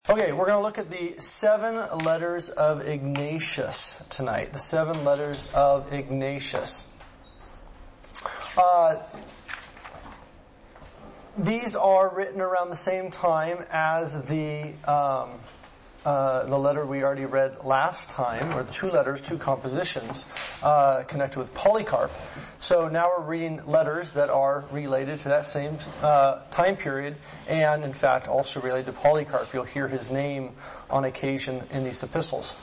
Okay, we're going to look at the 7 letters of Ignatius tonight. The 7 letters of Ignatius. These are written around the same time as the letter we already read last time, or the 2 letters, 2 compositions connected with Polycarp. So now we're reading letters that are related to that same time period, and in fact also related to Polycarp. You'll hear his name on occasion in these epistles.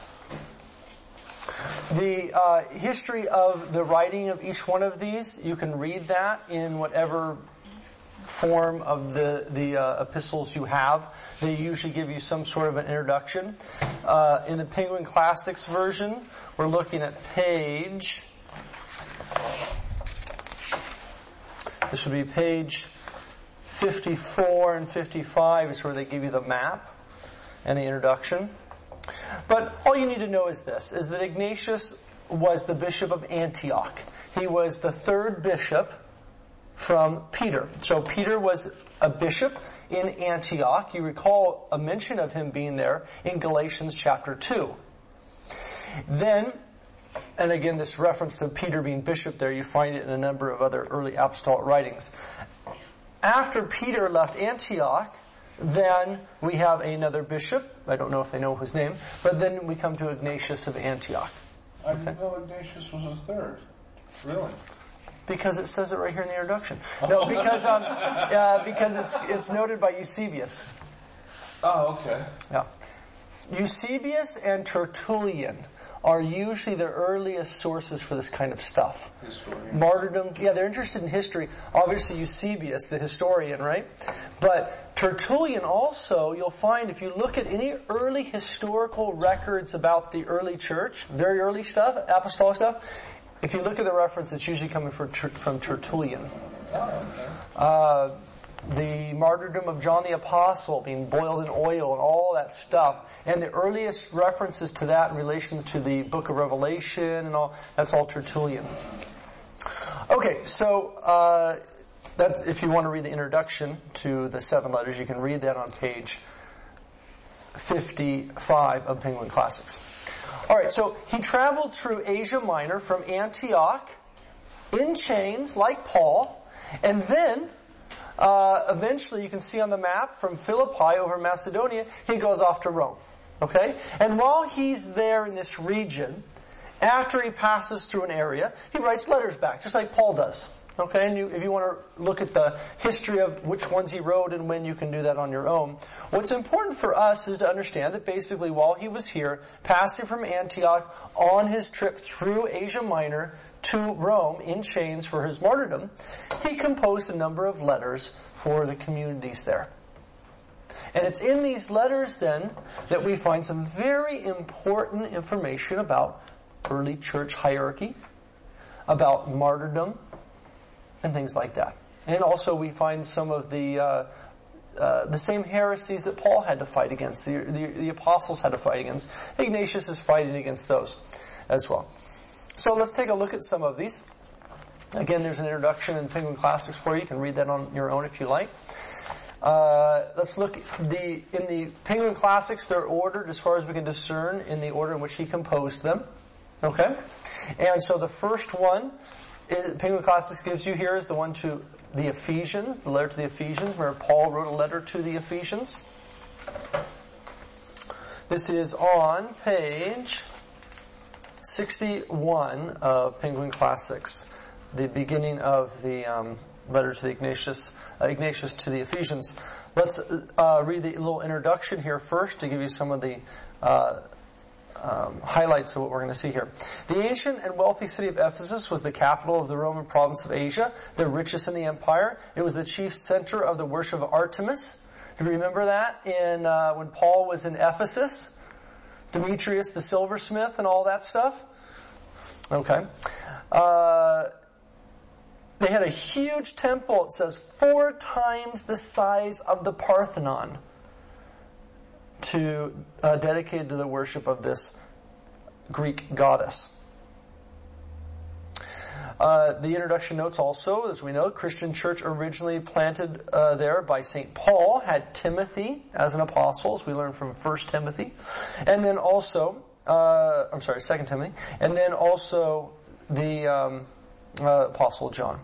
The history of the writing of each one of these, you can read that in whatever form of the epistles you have. They usually give you some sort of an introduction. In the Penguin Classics version, we're looking at page... This would be page 54 and 55 is where they give you the map and the introduction. But all you need to know is this, is that Ignatius was the bishop of Antioch. He was the 3rd bishop from Peter. So Peter was a bishop in Antioch. You recall a mention of him being there in Galatians chapter 2. Then, and again this reference to Peter being bishop there, you find it in a number of other early apostolic writings. After Peter left Antioch, then we have another bishop. I don't know if they know his name, but then we come to Ignatius of Antioch. I didn't know Ignatius was his 3rd. Really? Because it says it right here in the introduction. No, because it's noted by Eusebius. Oh, okay. Yeah. Eusebius and Tertullian are usually the earliest sources for this kind of stuff. Historian. Martyrdom. Yeah, they're interested in history. Obviously Eusebius, the historian, right? But Tertullian also, you'll find if you look at any early historical records about the early church, very early stuff, apostolic stuff, if you look at the reference, it's usually coming from Tertullian. The martyrdom of John the Apostle, being boiled in oil and all that stuff. And the earliest references to that in relation to the book of Revelation and all, that's all Tertullian. Okay, so that's if you want to read the introduction to the 7 letters, you can read that on page 55 of Penguin Classics. Alright, so he traveled through Asia Minor from Antioch in chains like Paul, and then eventually you can see on the map from Philippi over Macedonia, he goes off to Rome. Okay? And while he's there in this region, after he passes through an area, he writes letters back, just like Paul does. Okay? And if you want to look at the history of which ones he wrote and when, you can do that on your own. What's important for us is to understand that basically while he was here, passing from Antioch on his trip through Asia Minor to Rome in chains for his martyrdom, he composed a number of letters for the communities there. And it's in these letters then that we find some very important information about early church hierarchy, about martyrdom, and things like that. And also we find some of the same heresies that Paul had to fight against, the apostles had to fight against. Ignatius is fighting against those as well. So let's take a look at some of these. Again, there's an introduction in Penguin Classics for you. You can read that on your own if you like. Let's look in the Penguin Classics. They're ordered as far as we can discern in the order in which he composed them. Okay? And so the first one Penguin Classics gives you here is the one to the Ephesians, the letter to the Ephesians, where Paul wrote a letter to the Ephesians. This is on page 61 of Penguin Classics, the beginning of the letter to the Ignatius to the Ephesians. Let's read the little introduction here first to give you some of the highlights of what we're going to see here. The ancient and wealthy city of Ephesus was the capital of the Roman province of Asia, the richest in the empire. It was the chief center of the worship of Artemis. Do you remember that in when Paul was in Ephesus? Demetrius the silversmith and all that stuff? Okay. They had a huge temple, it says 4 times the size of the Parthenon, dedicated to the worship of this Greek goddess. The introduction notes also, as we know, Christian church originally planted there by St. Paul had Timothy as an apostle, as we learn from 1 Timothy. And then also, 2 Timothy. And then also the Apostle John.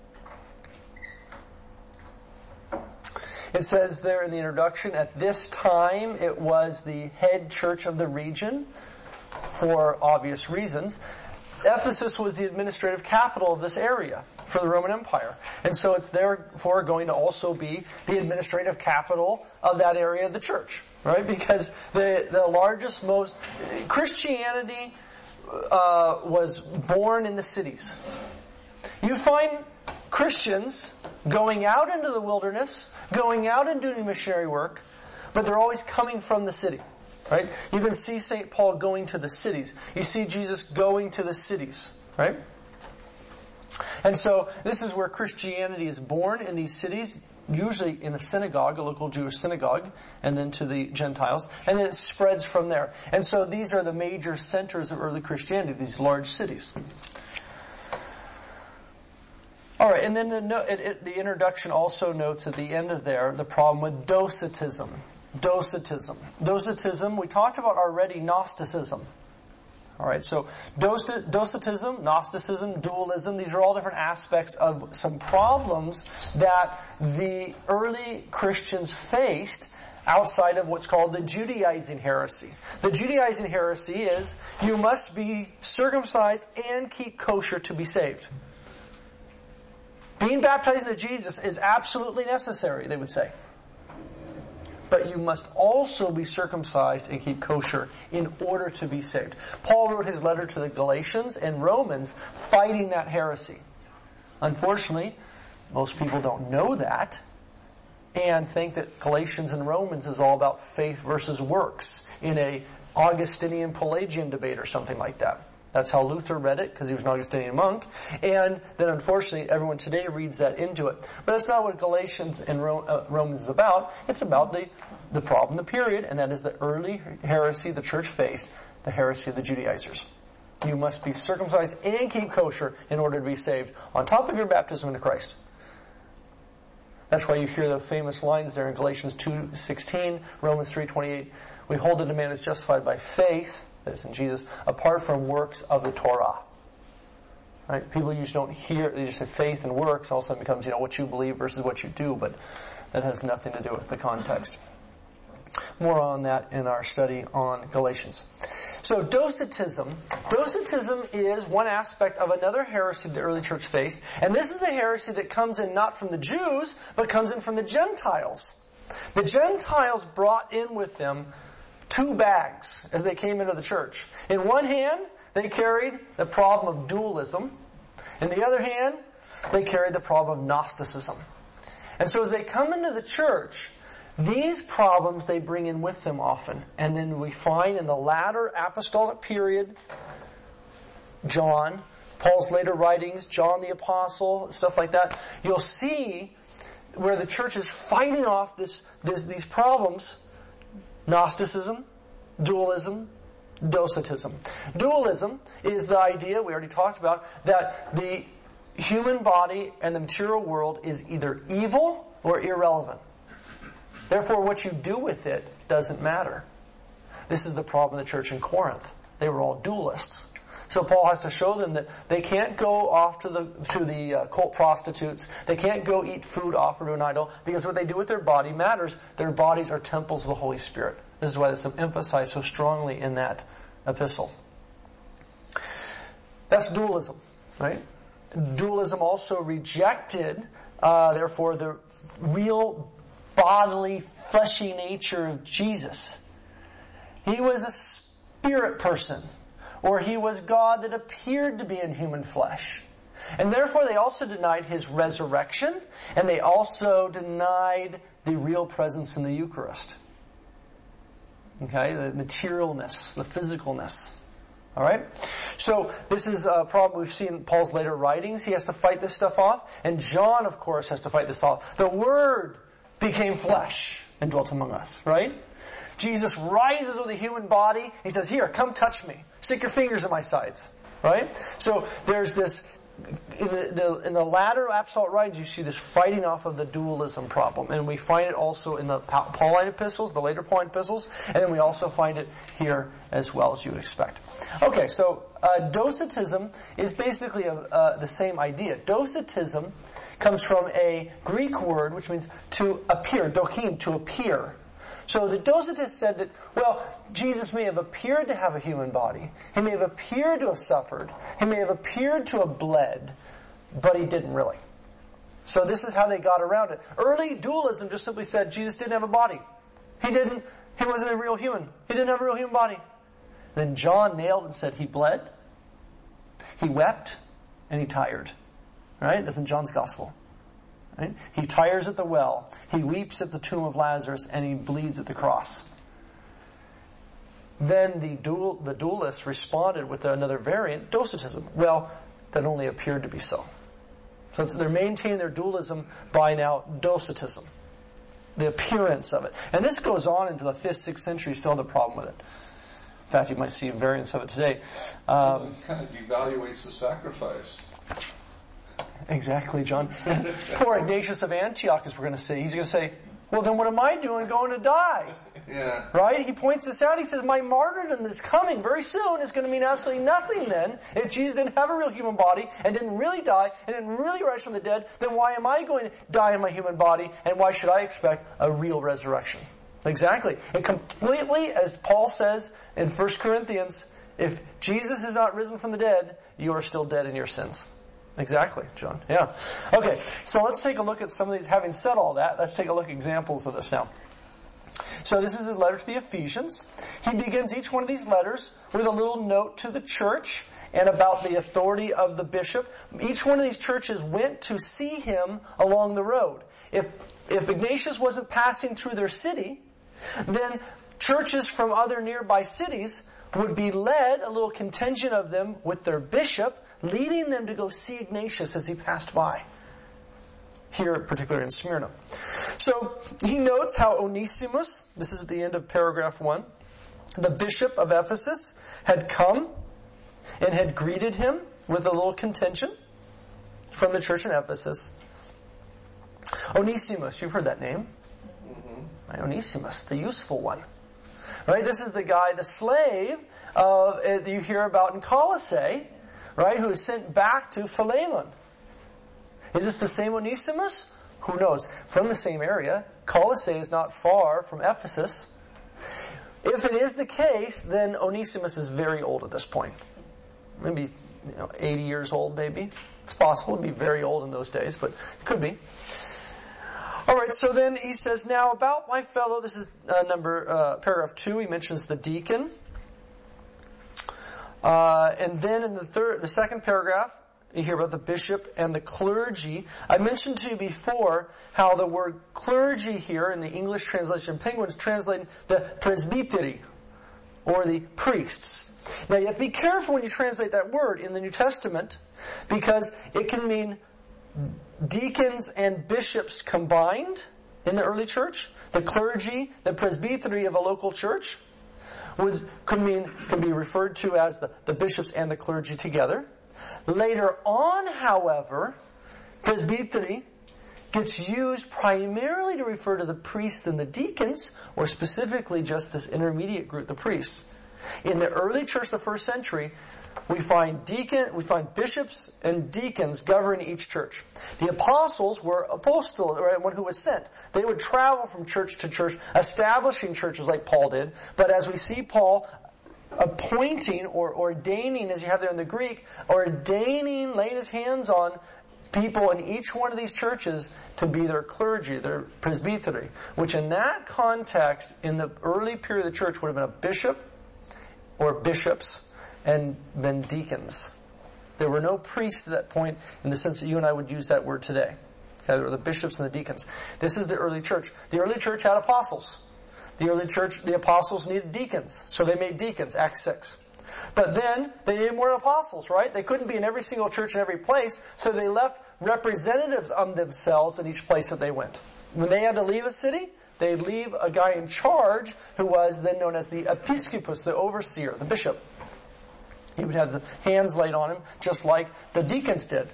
It says there in the introduction, at this time it was the head church of the region for obvious reasons. Ephesus was the administrative capital of this area for the Roman Empire. And so it's therefore going to also be the administrative capital of that area of the church, right? Because the largest, Christianity was born in the cities. You find Christians going out into the wilderness, going out and doing missionary work, but they're always coming from the city. Right? You can see St. Paul going to the cities. You see Jesus going to the cities. Right? And so this is where Christianity is born, in these cities, usually in a synagogue, a local Jewish synagogue, and then to the Gentiles, and then it spreads from there. And so these are the major centers of early Christianity, these large cities. All right, and then the introduction also notes at the end of there the problem with Docetism. Docetism, we talked about already Gnosticism. All right, so Docetism, Gnosticism, dualism, these are all different aspects of some problems that the early Christians faced outside of what's called the Judaizing heresy. The Judaizing heresy is you must be circumcised and keep kosher to be saved. Being baptized into Jesus is absolutely necessary, they would say. But you must also be circumcised and keep kosher in order to be saved. Paul wrote his letter to the Galatians and Romans fighting that heresy. Unfortunately, most people don't know that and think that Galatians and Romans is all about faith versus works in a Augustinian Pelagian debate or something like that. That's how Luther read it, because he was an Augustinian monk. And then unfortunately, everyone today reads that into it. But that's not what Galatians and Romans is about. It's about the problem, the period, and that is the early heresy the church faced, the heresy of the Judaizers. You must be circumcised and keep kosher in order to be saved, on top of your baptism into Christ. That's why you hear the famous lines there in Galatians 2:16, Romans 3:28. We hold that a man is justified by faith, that is in Jesus, apart from works of the Torah. Right? People usually don't hear, they just say faith and works, all of a sudden becomes, what you believe versus what you do, but that has nothing to do with the context. More on that in our study on Galatians. So Docetism is one aspect of another heresy the early church faced, and this is a heresy that comes in not from the Jews, but comes in from the Gentiles. The Gentiles brought in with them two bags as they came into the church. In one hand, they carried the problem of dualism. In the other hand, they carried the problem of Gnosticism. And so as they come into the church, these problems they bring in with them often. And then we find in the latter apostolic period, John, Paul's later writings, John the Apostle, stuff like that, you'll see where the church is fighting off these problems: Gnosticism, dualism, Docetism. Dualism is the idea, we already talked about, that the human body and the material world is either evil or irrelevant. Therefore, what you do with it doesn't matter. This is the problem of the church in Corinth. They were all dualists. So Paul has to show them that they can't go off to the cult prostitutes. They can't go eat food offered to an idol, because what they do with their body matters. Their bodies are temples of the Holy Spirit. This is why it's emphasized so strongly in that epistle. That's dualism, right? Dualism also rejected, therefore, the real bodily, fleshy nature of Jesus. He was a spirit person, or he was God that appeared to be in human flesh. And therefore they also denied his resurrection, and they also denied the real presence in the Eucharist. Okay, the materialness, the physicalness. Alright? So this is a problem we've seen in Paul's later writings. He has to fight this stuff off. And John, of course, has to fight this off. The Word became flesh and dwelt among us, right? Jesus rises with a human body. He says, here, come touch me. Stick your fingers in my sides, right? So there's this in the latter apostolic writings, you see this fighting off of the dualism problem. And we find it also in the Pauline epistles, the later Pauline epistles, and then we also find it here as well, as you would expect. Okay, so Docetism is basically the same idea. Docetism comes from a Greek word which means to appear, dokim, to appear. So the Docetists said that, well, Jesus may have appeared to have a human body. He may have appeared to have suffered. He may have appeared to have bled, but he didn't really. So this is how they got around it. Early dualism just simply said Jesus didn't have a body. He wasn't a real human. He didn't have a real human body. Then John nailed and said he bled, he wept, and he tired. Right? That's in John's Gospel. Right? He tires at the well, he weeps at the tomb of Lazarus, and he bleeds at the cross. Then the dualists responded with another variant, Docetism. Well, that only appeared to be so. So they're maintaining their dualism by now Docetism, the appearance of it. And this goes on into the 5th, 6th century, still have a problem with it. In fact, you might see variants of it today. It kind of devaluates the sacrifice. Exactly, John. Poor Ignatius of Antioch, as we're going to see. He's going to say, well, then what am I doing going to die? Yeah. Right? He points this out. He says, my martyrdom that's coming very soon is going to mean absolutely nothing then. If Jesus didn't have a real human body and didn't really die and didn't really rise from the dead, then why am I going to die in my human body, and why should I expect a real resurrection? Exactly. It completely, as Paul says in 1 Corinthians, if Jesus is not risen from the dead, you are still dead in your sins. Exactly, John. Yeah. Okay, so let's take a look at some of these. Having said all that, let's take a look at examples of this now. So this is his letter to the Ephesians. He begins each one of these letters with a little note to the church and about the authority of the bishop. Each one of these churches went to see him along the road. If Ignatius wasn't passing through their city, then churches from other nearby cities would be led, a little contingent of them, with their bishop, leading them to go see Ignatius as he passed by. Here, particularly in Smyrna. So, he notes how Onesimus, this is at the end of paragraph 1, the bishop of Ephesus, had come and had greeted him with a little contingent from the church in Ephesus. Onesimus, you've heard that name. Mm-hmm. Onesimus, the useful one. Right? This is the guy, the slave that you hear about in Colossae, right, who is sent back to Philemon. Is this the same Onesimus? Who knows? From the same area. Colossae is not far from Ephesus. If it is the case, then Onesimus is very old at this point. Maybe 80 years old, maybe. It's possible to be very old in those days, but it could be. Alright, so then he says, now about my fellow, this is paragraph 2, he mentions the deacon. And then in the second paragraph, you hear about the bishop and the clergy. I mentioned to you before how the word clergy here in the English translation Penguin is translating the presbytery, or the priests. Now you have to be careful when you translate that word in the New Testament, because it can mean deacons and bishops combined in the early church. The clergy, the presbytery of a local church, can be referred to as the bishops and the clergy together. Later on, however, presbytery gets used primarily to refer to the priests and the deacons, or specifically just this intermediate group, the priests. In the early church, the first century, we find bishops and deacons governing each church. The apostles were apostles, or one who was sent. They would travel from church to church, establishing churches like Paul did. But as we see Paul appointing or ordaining, as you have there in the Greek, ordaining, laying his hands on people in each one of these churches to be their clergy, their presbytery, which in that context, in the early period of the church, would have been a bishop or bishops and then deacons. There were no priests at that point in the sense that you and I would use that word today. Okay, there were the bishops and the deacons. This is the early church. The early church had apostles. The early church, the apostles needed deacons, so they made deacons, Acts 6. But then, they needed more apostles, right? They couldn't be in every single church in every place, so they left representatives of themselves in each place that they went. When they had to leave a city, they'd leave a guy in charge who was then known as the episcopus, the overseer, the bishop. He would have the hands laid on him, just like the deacons did.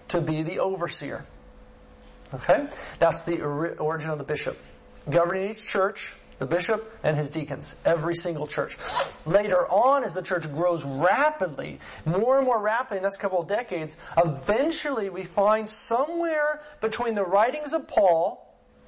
to be the overseer. Okay? That's the origin of the bishop. Governing each church, the bishop and his deacons. Every single church. Later on, as the church grows rapidly, more and more rapidly in the next couple of decades, eventually we find somewhere between the writings of Paul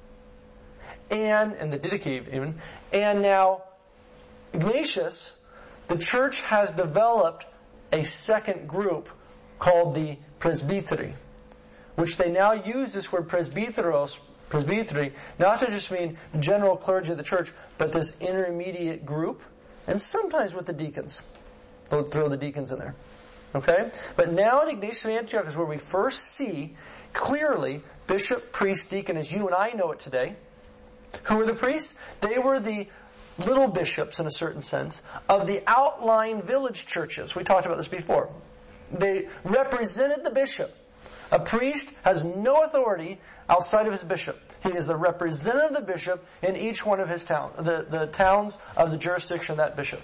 and the Didache even, and now Ignatius, the church has developed a second group called the presbytery, which they now use this word presbytery, not to just mean general clergy of the church, but this intermediate group, and sometimes with the deacons. They'll throw the deacons in there. Okay? But now in Ignatius of Antioch is where we first see clearly bishop, priest, deacon as you and I know it today. Who were the priests? They were the little bishops, in a certain sense, of the outlying village churches. We talked about this before. They represented the bishop. A priest has no authority outside of his bishop. He is the representative of the bishop in each one of his towns, the towns of the jurisdiction of that bishop.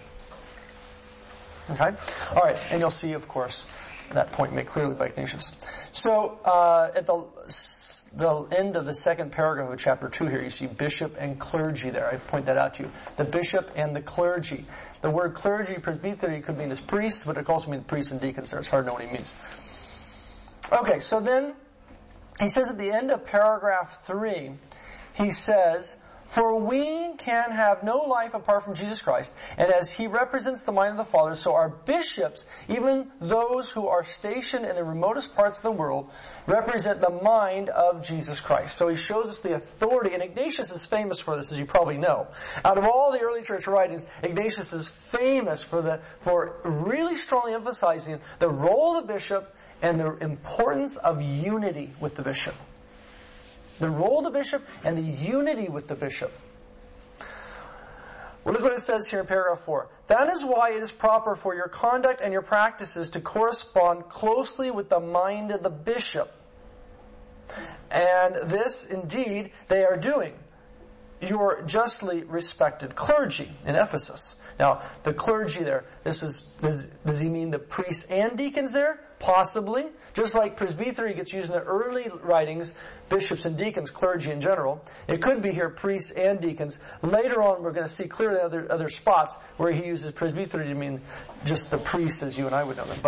Okay? Alright, and you'll see, of course, that point made clearly by Ignatius. So, at the end of the second paragraph of chapter 2 here, you see bishop and clergy there. I point that out to you. The bishop and the clergy. The word clergy, presbytery, could mean as priests, but it could also mean priests and deacons there. It's hard to know what he means. Okay, so then he says at the end of paragraph 3, he says, "For we can have no life apart from Jesus Christ, and as He represents the mind of the Father, so our bishops, even those who are stationed in the remotest parts of the world, represent the mind of Jesus Christ." So he shows us the authority, and Ignatius is famous for this, as you probably know. Out of all the early church writings, Ignatius is famous for really strongly emphasizing the role of the bishop and the importance of unity with the bishop. The role of the bishop and the unity with the bishop. Well, look what it says here in paragraph 4. "That is why it is proper for your conduct and your practices to correspond closely with the mind of the bishop. And this, indeed, they are doing. Your justly respected clergy," in Ephesus. Now, the clergy there, does he mean the priests and deacons there? Possibly. Just like presbytery gets used in the early writings, bishops and deacons, clergy in general. It could be here priests and deacons. Later on, we're going to see clearly other spots where he uses presbytery to mean just the priests as you and I would know them.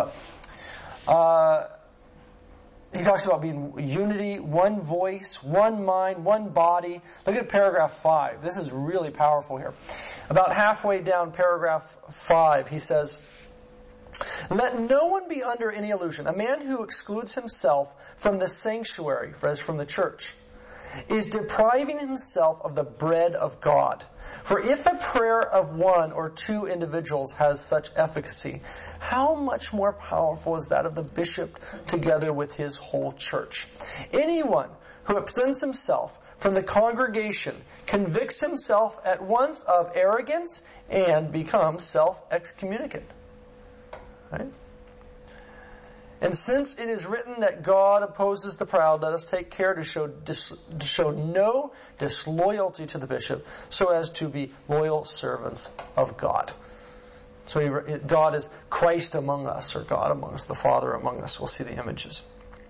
But he talks about being unity, one voice, one mind, one body. Look at paragraph 5. This is really powerful here. About halfway down paragraph 5, he says, "Let no one be under any illusion. A man who excludes himself from the sanctuary, as from the church, is depriving himself of the bread of God. For if a prayer of one or two individuals has such efficacy, how much more powerful is that of the bishop together with his whole church? Anyone who absents himself from the congregation convicts himself at once of arrogance and becomes self-excommunicate." Right? "And since it is written that God opposes the proud, let us take care to show no disloyalty to the bishop, so as to be loyal servants of God." So God is Christ among us, or God among us, the Father among us. We'll see the images.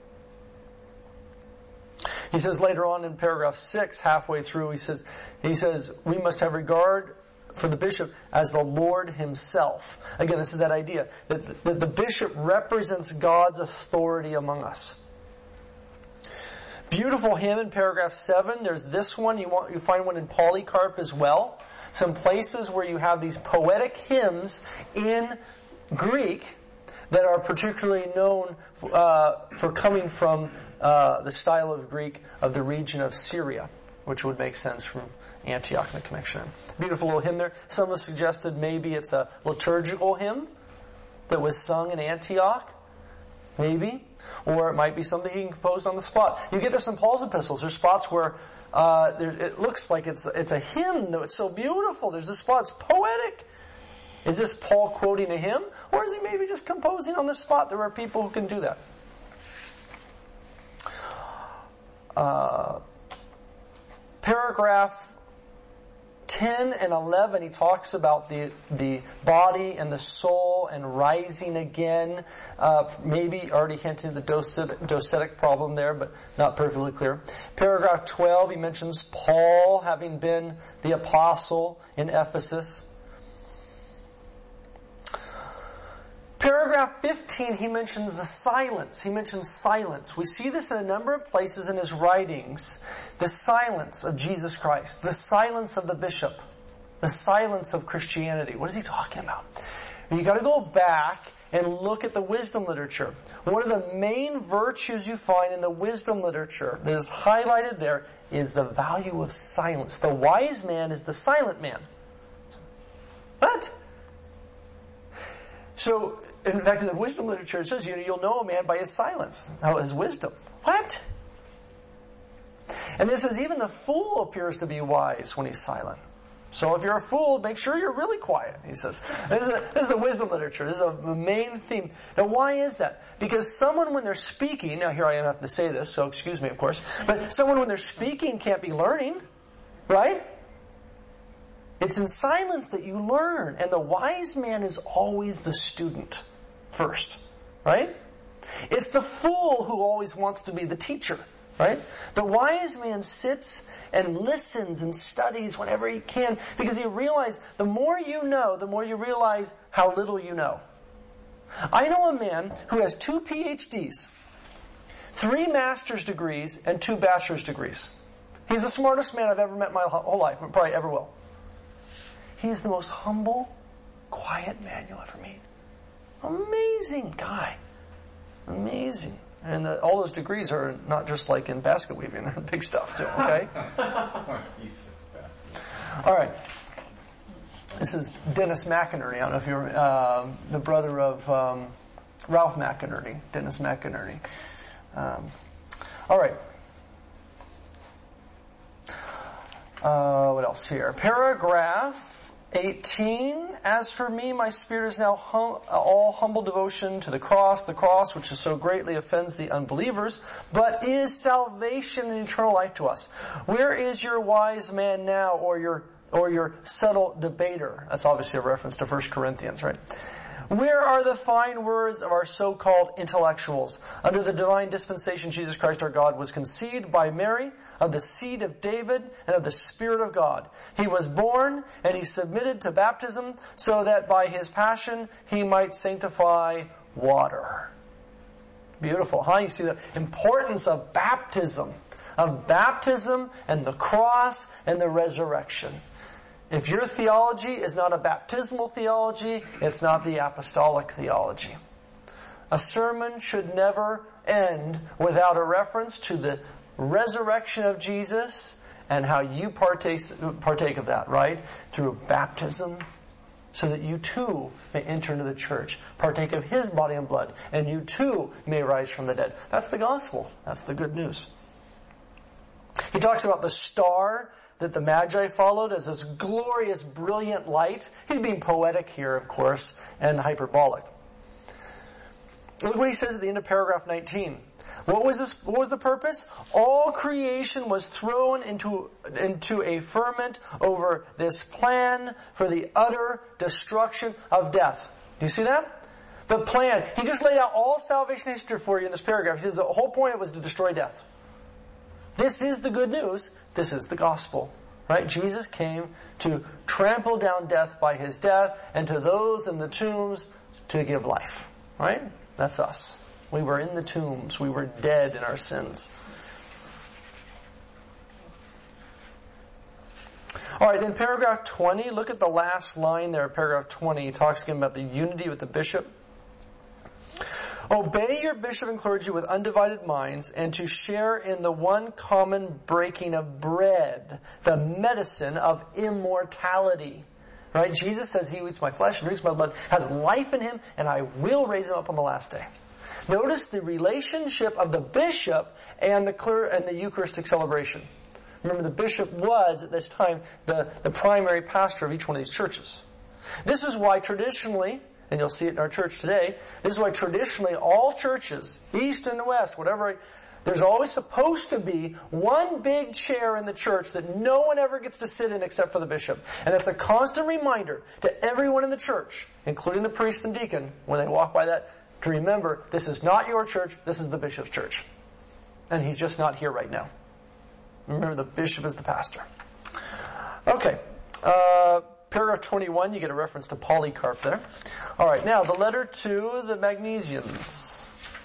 He says later on in paragraph 6, halfway through, he says, "We must have regard for the bishop as the Lord himself." Again, this is that idea that the bishop represents God's authority among us. Beautiful hymn in paragraph 7. There's this one. You find one in Polycarp as well. Some places where you have these poetic hymns in Greek that are particularly known for coming from the style of Greek of the region of Syria, which would make sense from Antioch and the connection. Beautiful little hymn there. Some have suggested maybe it's a liturgical hymn that was sung in Antioch. Maybe. Or it might be something he composed on the spot. You get this in Paul's epistles. There's spots where it looks like it's a hymn, though it's so beautiful. There's this spot, it's poetic. Is this Paul quoting a hymn? Or is he maybe just composing on the spot? There are people who can do that. Paragraph 10 and 11, he talks about the body and the soul and rising again. Maybe already hinting at the docetic problem there, but not perfectly clear. Paragraph 12, he mentions Paul having been the apostle in Ephesus. Paragraph 15, he mentions the silence. He mentions silence. We see this in a number of places in his writings. The silence of Jesus Christ. The silence of the bishop. The silence of Christianity. What is he talking about? You got to go back and look at the wisdom literature. One of the main virtues you find in the wisdom literature that is highlighted there is the value of silence. The wise man is the silent man. What? So, in fact, in the wisdom literature, it says, you'll know a man by his silence, his wisdom. What? And this says, even the fool appears to be wise when he's silent. So if you're a fool, make sure you're really quiet, he says. This is the wisdom literature. This is a main theme. Now, why is that? Because someone, when they're speaking, now here I am having to say this, so excuse me, of course, but someone, when they're speaking, can't be learning, right? It's in silence that you learn. And the wise man is always the student first. Right? It's the fool who always wants to be the teacher. Right? The wise man sits and listens and studies whenever he can, because he realizes the more you know, the more you realize how little you know. I know a man who has 2 PhDs, 3 master's degrees, and 2 bachelor's degrees. He's the smartest man I've ever met in my whole life, and probably ever will. He's the most humble, quiet man you'll ever meet. Amazing guy. Amazing. And all those degrees are not just like in basket weaving. They're big stuff too, okay? All right. This is Dennis McInerney. I don't know if you're the brother of Ralph McInerney. Dennis McInerney. All right. What else here? Paragraph 18, as for me, my spirit is now all humble devotion to the cross which is so greatly offends the unbelievers, but is salvation and eternal life to us. Where is your wise man now, or your subtle debater? That's obviously a reference to 1 Corinthians, right? Where are the fine words of our so-called intellectuals? Under the divine dispensation, Jesus Christ our God was conceived by Mary, of the seed of David, and of the Spirit of God. He was born, and he submitted to baptism, so that by his passion he might sanctify water. Beautiful, huh? You see the importance of baptism and the cross and the resurrection. If your theology is not a baptismal theology, it's not the apostolic theology. A sermon should never end without a reference to the resurrection of Jesus and how you partake of that, right? Through baptism, so that you too may enter into the church, partake of His body and blood, and you too may rise from the dead. That's the gospel. That's the good news. He talks about the star that the Magi followed as this glorious, brilliant light. He's being poetic here, of course, and hyperbolic. Look what he says at the end of paragraph 19. What was the purpose? All creation was thrown into a ferment over this plan for the utter destruction of death. Do you see that? The plan. He just laid out all salvation history for you in this paragraph. He says the whole point was to destroy death. This is the good news. This is the gospel. Right? Jesus came to trample down death by His death, and to those in the tombs to give life. Right? That's us. We were in the tombs. We were dead in our sins. Alright, then paragraph 20. Look at the last line there, paragraph 20. He talks again about the unity with the bishop. Obey your bishop and clergy with undivided minds, and to share in the one common breaking of bread, the medicine of immortality. Right? Jesus says, He who eats my flesh and drinks my blood has life in him, and I will raise him up on the last day. Notice the relationship of the bishop and the Eucharistic celebration. Remember, the bishop was, at this time, the primary pastor of each one of these churches. This is why traditionally, and you'll see it in our church today, this is why traditionally all churches, east and west, whatever, there's always supposed to be one big chair in the church that no one ever gets to sit in except for the bishop. And that's a constant reminder to everyone in the church, including the priest and deacon, when they walk by that, to remember, this is not your church, this is the bishop's church. And he's just not here right now. Remember, the bishop is the pastor. Okay. Paragraph 21, you get a reference to Polycarp there. Alright, now the letter to the Magnesians.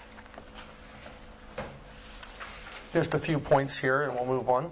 Just a few points here and we'll move on.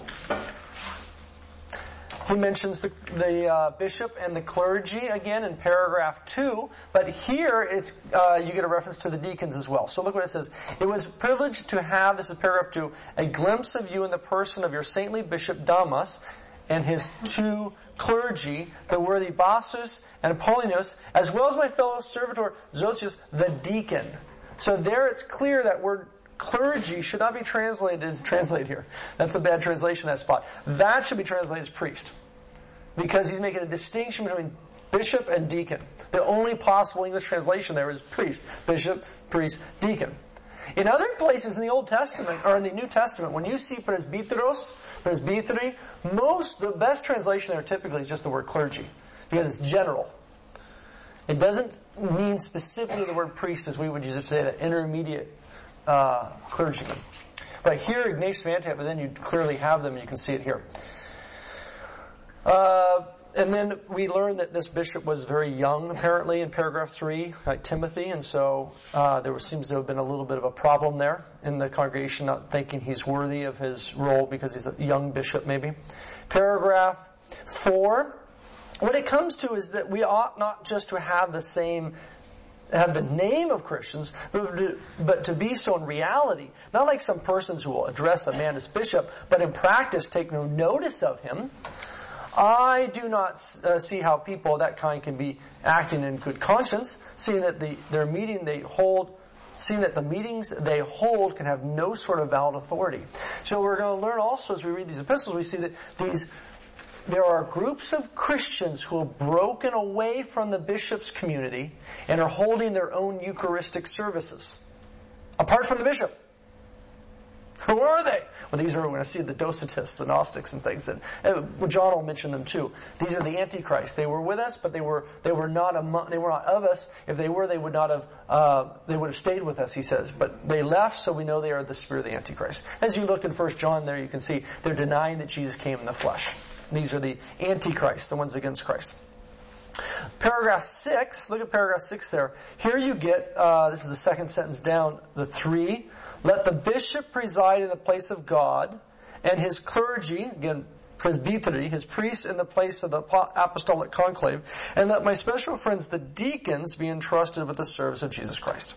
He mentions the bishop and the clergy again in paragraph 2, but here it's you get a reference to the deacons as well. So look what it says. It was a privilege to have, this is paragraph 2, a glimpse of you in the person of your saintly bishop Damas and his 2 clergy, the worthy Bassus and Apollonius, as well as my fellow servitor Zosius, the deacon. So there it's clear that word clergy should not be translated here. That's a bad translation, that spot. That should be translated as priest. Because he's making a distinction between bishop and deacon. The only possible English translation there is priest. Bishop, priest, deacon. In other places in the Old Testament, or in the New Testament, when you see presbyteros, presbytery, the best translation there typically is just the word clergy. Because it's general. It doesn't mean specifically the word priest as we would use it today, that intermediate clergyman. But here, Ignatius of Antioch, but then you clearly have them, and you can see it here. And then we learn that this bishop was very young, apparently, in paragraph 3, like Timothy, and so seems to have been a little bit of a problem there in the congregation, not thinking he's worthy of his role because he's a young bishop, maybe. Paragraph 4, what it comes to is that we ought not just to have the name of Christians, but to be so in reality. Not like some persons who will address a man as bishop, but in practice take no notice of him. I do not see how people of that kind can be acting in good conscience, seeing that the meetings they hold can have no sort of valid authority. So we're going to learn also as we read these epistles, we see that there are groups of Christians who have broken away from the bishop's community and are holding their own Eucharistic services. Apart from the bishop. Who are they? Well, these are, we're going to see the Docetists, the Gnostics and things. And John will mention them too. These are the Antichrists. They were with us, but they were not of us. If they were, they would have stayed with us, he says. But they left, so we know they are the spirit of the Antichrist. As you look in 1 John there, you can see they're denying that Jesus came in the flesh. These are the Antichrists, the ones against Christ. Paragraph 6, look at paragraph 6 there. Here you get, this is the second sentence down, the 3. Let the bishop preside in the place of God, and his clergy, again, presbytery, his priest in the place of the apostolic conclave, and let my special friends, the deacons, be entrusted with the service of Jesus Christ.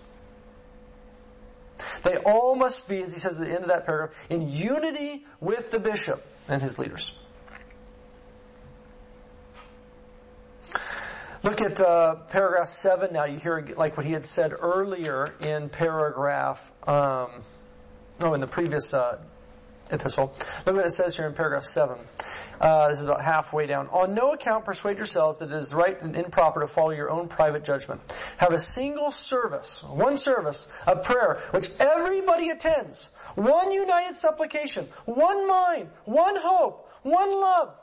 They all must be, as he says at the end of that paragraph, in unity with the bishop and his leaders. Look at paragraph 7 now. You hear like what he had said earlier in paragraph, in the previous epistle. Look what it says here in paragraph 7. This is about halfway down. On no account persuade yourselves that it is right and improper to follow your own private judgment. Have a single service, one service of prayer, which everybody attends. One united supplication, one mind, one hope, one love.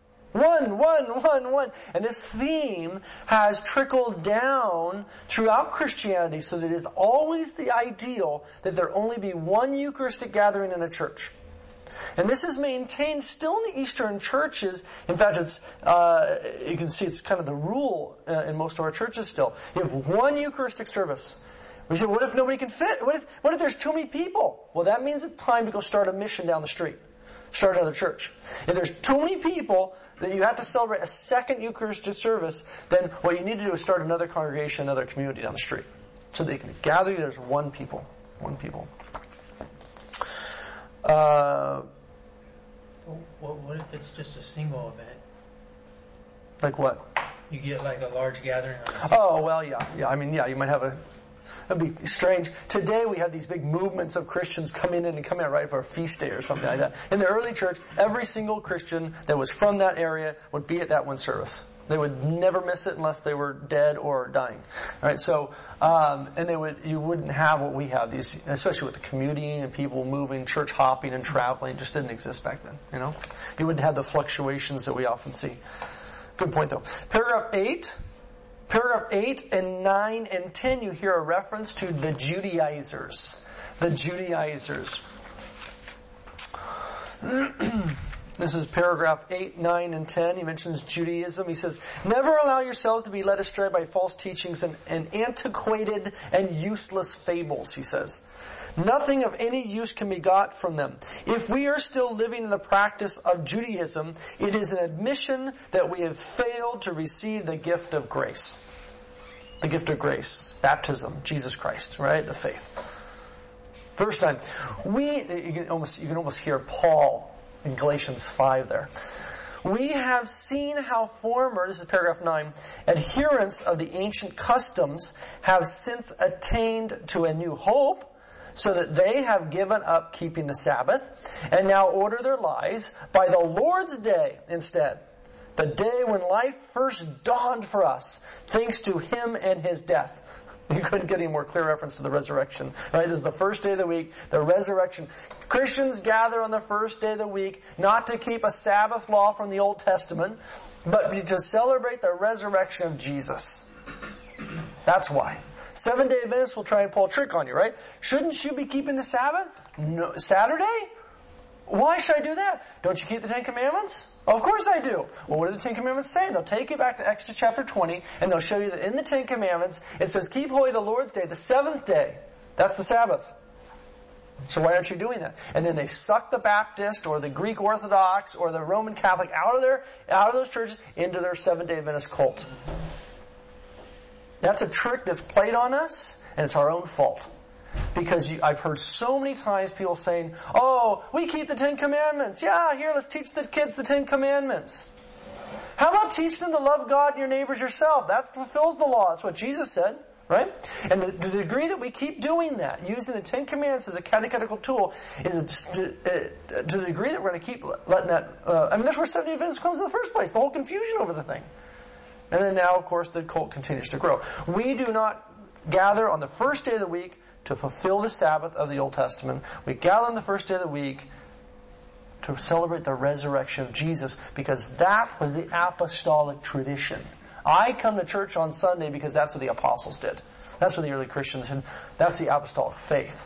One. And this theme has trickled down throughout Christianity so that it is always the ideal that there only be one Eucharistic gathering in a church. And this is maintained still in the Eastern churches. In fact, it's you can see it's kind of the rule in most of our churches still. You have one Eucharistic service. We say, what if nobody can fit? What if there's too many people? Well, that means it's time to go start a mission down the street. Start another church. If there's too many people that you have to celebrate a second Eucharistic service, then what you need to do is start another congregation, another community down the street. So they can gather you as one people. One people. What if it's just a single event? Like what? You get like a large gathering. Oh, well, yeah. I mean, yeah, you might have that'd be strange. Today we have these big movements of Christians coming in and coming out right for a feast day or something like that. In the early church, every single Christian that was from that area would be at that one service. They would never miss it unless they were dead or dying. All right, so and you wouldn't have what we have, these, especially with the commuting and people moving, church hopping and traveling. It just didn't exist back then. You wouldn't have the fluctuations that we often see. Good point, though. Paragraph 8 and 9 and 10, you hear a reference to the Judaizers. The Judaizers. This is paragraph 8, 9, and 10. He mentions Judaism. He says, never allow yourselves to be led astray by false teachings and antiquated and useless fables, he says. Nothing of any use can be got from them. If we are still living in the practice of Judaism, it is an admission that we have failed to receive the gift of grace. The gift of grace. Baptism. Jesus Christ. Right? The faith. Verse 9. You can almost hear Paul in Galatians 5 there. We have seen how former, this is paragraph 9, adherents of the ancient customs have since attained to a new hope, so that they have given up keeping the Sabbath, and now order their lives by the Lord's day instead. The day when life first dawned for us, thanks to Him and His death. You couldn't get any more clear reference to the resurrection. Right? This is the first day of the week, the resurrection. Christians gather on the first day of the week, not to keep a Sabbath law from the Old Testament, but to celebrate the resurrection of Jesus. That's why. Seventh-day Adventists will try and pull a trick on you, right? Shouldn't you be keeping the Sabbath? No, Saturday? Why should I do that? Don't you keep the Ten Commandments? Of course I do. Well, what do the Ten Commandments say? They'll take you back to Exodus chapter 20, and they'll show you that in the Ten Commandments, it says, keep holy the Lord's day, the seventh day. That's the Sabbath. So why aren't you doing that? And then they suck the Baptist or the Greek Orthodox or the Roman Catholic out of those churches into their Seventh-day Adventist cult. That's a trick that's played on us, and it's our own fault. Because I've heard so many times people saying, oh, we keep the Ten Commandments. Yeah, here, let's teach the kids the Ten Commandments. How about teach them to love God and your neighbors yourself? That fulfills the law. That's what Jesus said, right? And to the degree that we keep doing that, using the Ten Commandments as a catechetical tool, is to the degree that we're going to keep letting that... that's where Seventh-day Adventism comes in the first place, the whole confusion over the thing. And then now, of course, the cult continues to grow. We do not gather on the first day of the week to fulfill the Sabbath of the Old Testament. We gather on the first day of the week to celebrate the resurrection of Jesus, because that was the apostolic tradition. I come to church on Sunday because that's what the apostles did. That's what the early Christians did. That's the apostolic faith.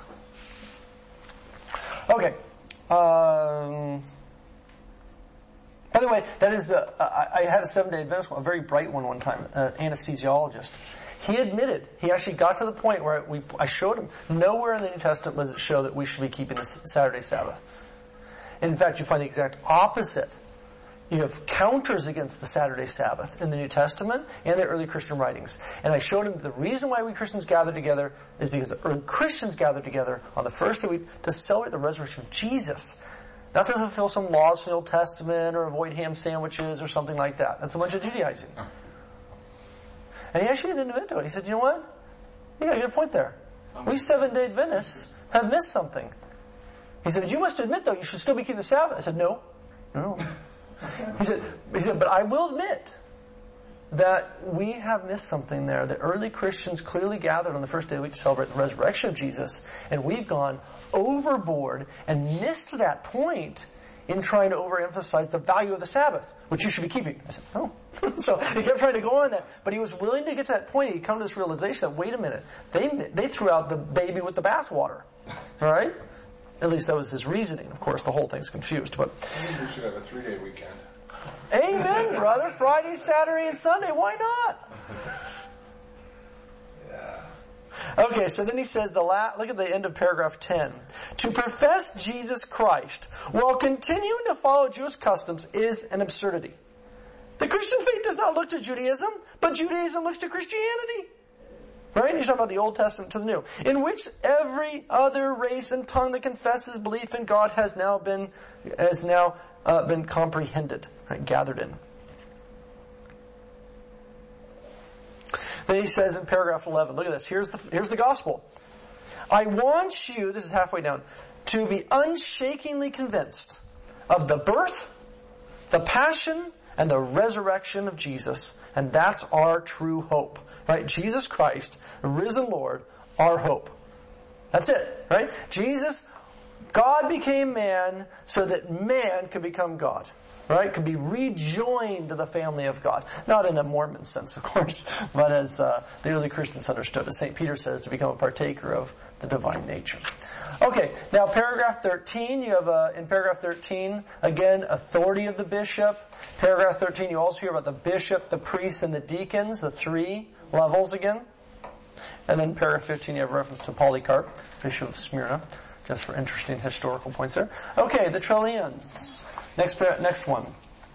Okay. By the way, that is I had a Seventh-day Adventist, a very bright one time, an anesthesiologist. He admitted, he actually got to the point where I showed him, nowhere in the New Testament does it show that we should be keeping the Saturday Sabbath. In fact, you find the exact opposite. You have counters against the Saturday Sabbath in the New Testament and the early Christian writings. And I showed him the reason why we Christians gather together is because the early Christians gathered together on the first day of the week to celebrate the resurrection of Jesus. Not to fulfill some laws from the Old Testament or avoid ham sandwiches or something like that. That's a bunch of Judaizing. And he actually didn't admit to it. He said, you know what? You got a good point there. We Seventh-day Adventists have missed something. He said, you must admit, though, you should still be keeping the Sabbath. I said, no. He said, but I will admit that we have missed something there. The early Christians clearly gathered on the first day of the week to celebrate the resurrection of Jesus, and we've gone overboard and missed that point in trying to overemphasize the value of the Sabbath, which you should be keeping. I said, no. So he kept trying to go on that, but he was willing to get to that point. He'd come to this realization that, wait a minute, they threw out the baby with the bathwater. All right? At least that was his reasoning. Of course, the whole thing's confused. But we should have a 3-day weekend. Amen, brother. Friday, Saturday, and Sunday. Why not? Yeah. Okay, so then he says, look at the end of paragraph 10. To profess Jesus Christ while continuing to follow Jewish customs is an absurdity. The Christian faith does not look to Judaism, but Judaism looks to Christianity. Right? He's talking about the Old Testament to the New. In which every other race and tongue that confesses belief in God has now been comprehended, right? Gathered in. Then he says in paragraph 11, look at this. Here's the gospel. I want you, this is halfway down, to be unshakingly convinced of the birth, the passion, and the resurrection of Jesus. And that's our true hope. Right? Jesus Christ, the risen Lord, our hope. That's it. Right? God became man so that man could become God. Right? Could be rejoined to the family of God. Not in a Mormon sense, of course, but as the early Christians understood, as St. Peter says, to become a partaker of the divine nature. Okay, now paragraph 13, you have in paragraph 13, again, authority of the bishop. Paragraph 13, you also hear about the bishop, the priest, and the deacons, the three levels again. And then paragraph 15, you have reference to Polycarp, bishop of Smyrna, just for interesting historical points there. Okay, the Trallians. Next one.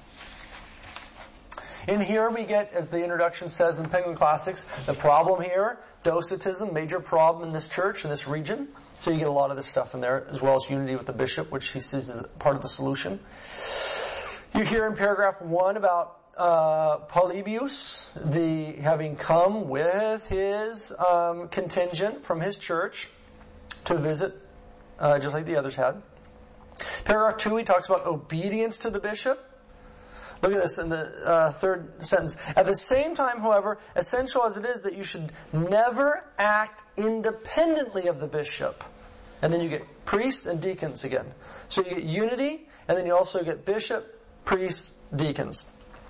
In here we get, as the introduction says in Penguin Classics, the problem here, Docetism, major problem in this church, in this region. So you get a lot of this stuff in there, as well as unity with the bishop, which he sees as part of the solution. You hear in paragraph 1 about Polybius, having come with his contingent from his church to visit, just like the others had. Paragraph 2, he talks about obedience to the bishop. Look at this in the third sentence. At the same time, however, essential as it is that you should never act independently of the bishop. And then you get priests and deacons again. So you get unity, and then you also get bishop, priests, deacons.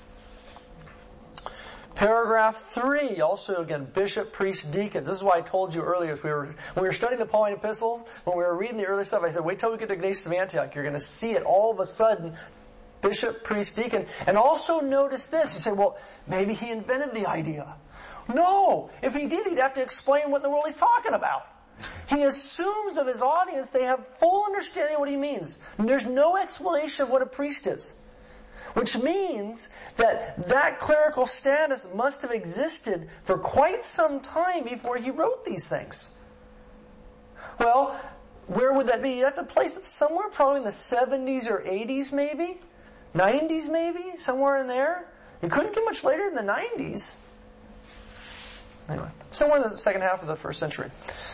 Paragraph 3, also again, bishop, priest, deacons. This is why I told you earlier, when we were studying the Pauline epistles, when we were reading the early stuff, I said, wait till we get to Ignatius of Antioch. You're going to see it all of a sudden, bishop, priest, deacon. And also notice this. You say, well, maybe he invented the idea. No! If he did, he'd have to explain what in the world he's talking about. He assumes of his audience they have full understanding of what he means. And there's no explanation of what a priest is. Which means that clerical status must have existed for quite some time before he wrote these things. Well, where would that be? You'd have to place it somewhere probably in the 70s or 80s maybe? 90s maybe? Somewhere in there? You couldn't get much later than the 90s. Anyway, somewhere in the second half of the first century.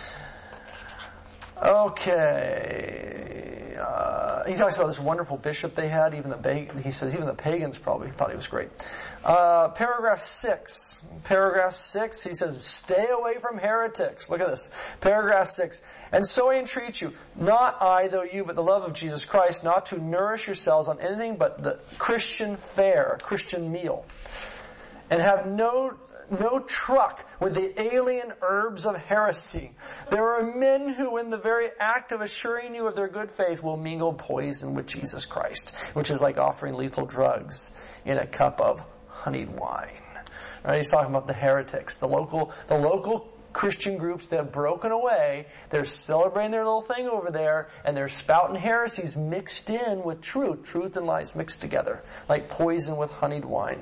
Okay. He talks about this wonderful bishop they had. He says even the pagans probably thought he was great. Paragraph 6. Paragraph 6, he says, stay away from heretics. Look at this. Paragraph 6. And so I entreat you, not I, though you, but the love of Jesus Christ, not to nourish yourselves on anything but the Christian fare, Christian meal. And have no truck with the alien herbs of heresy. There are men who, in the very act of assuring you of their good faith, will mingle poison with Jesus Christ, which is like offering lethal drugs in a cup of honeyed wine. Right? He's talking about the heretics, the local Christian groups that have broken away. They're celebrating their little thing over there, and they're spouting heresies mixed in with truth and lies mixed together, like poison with honeyed wine.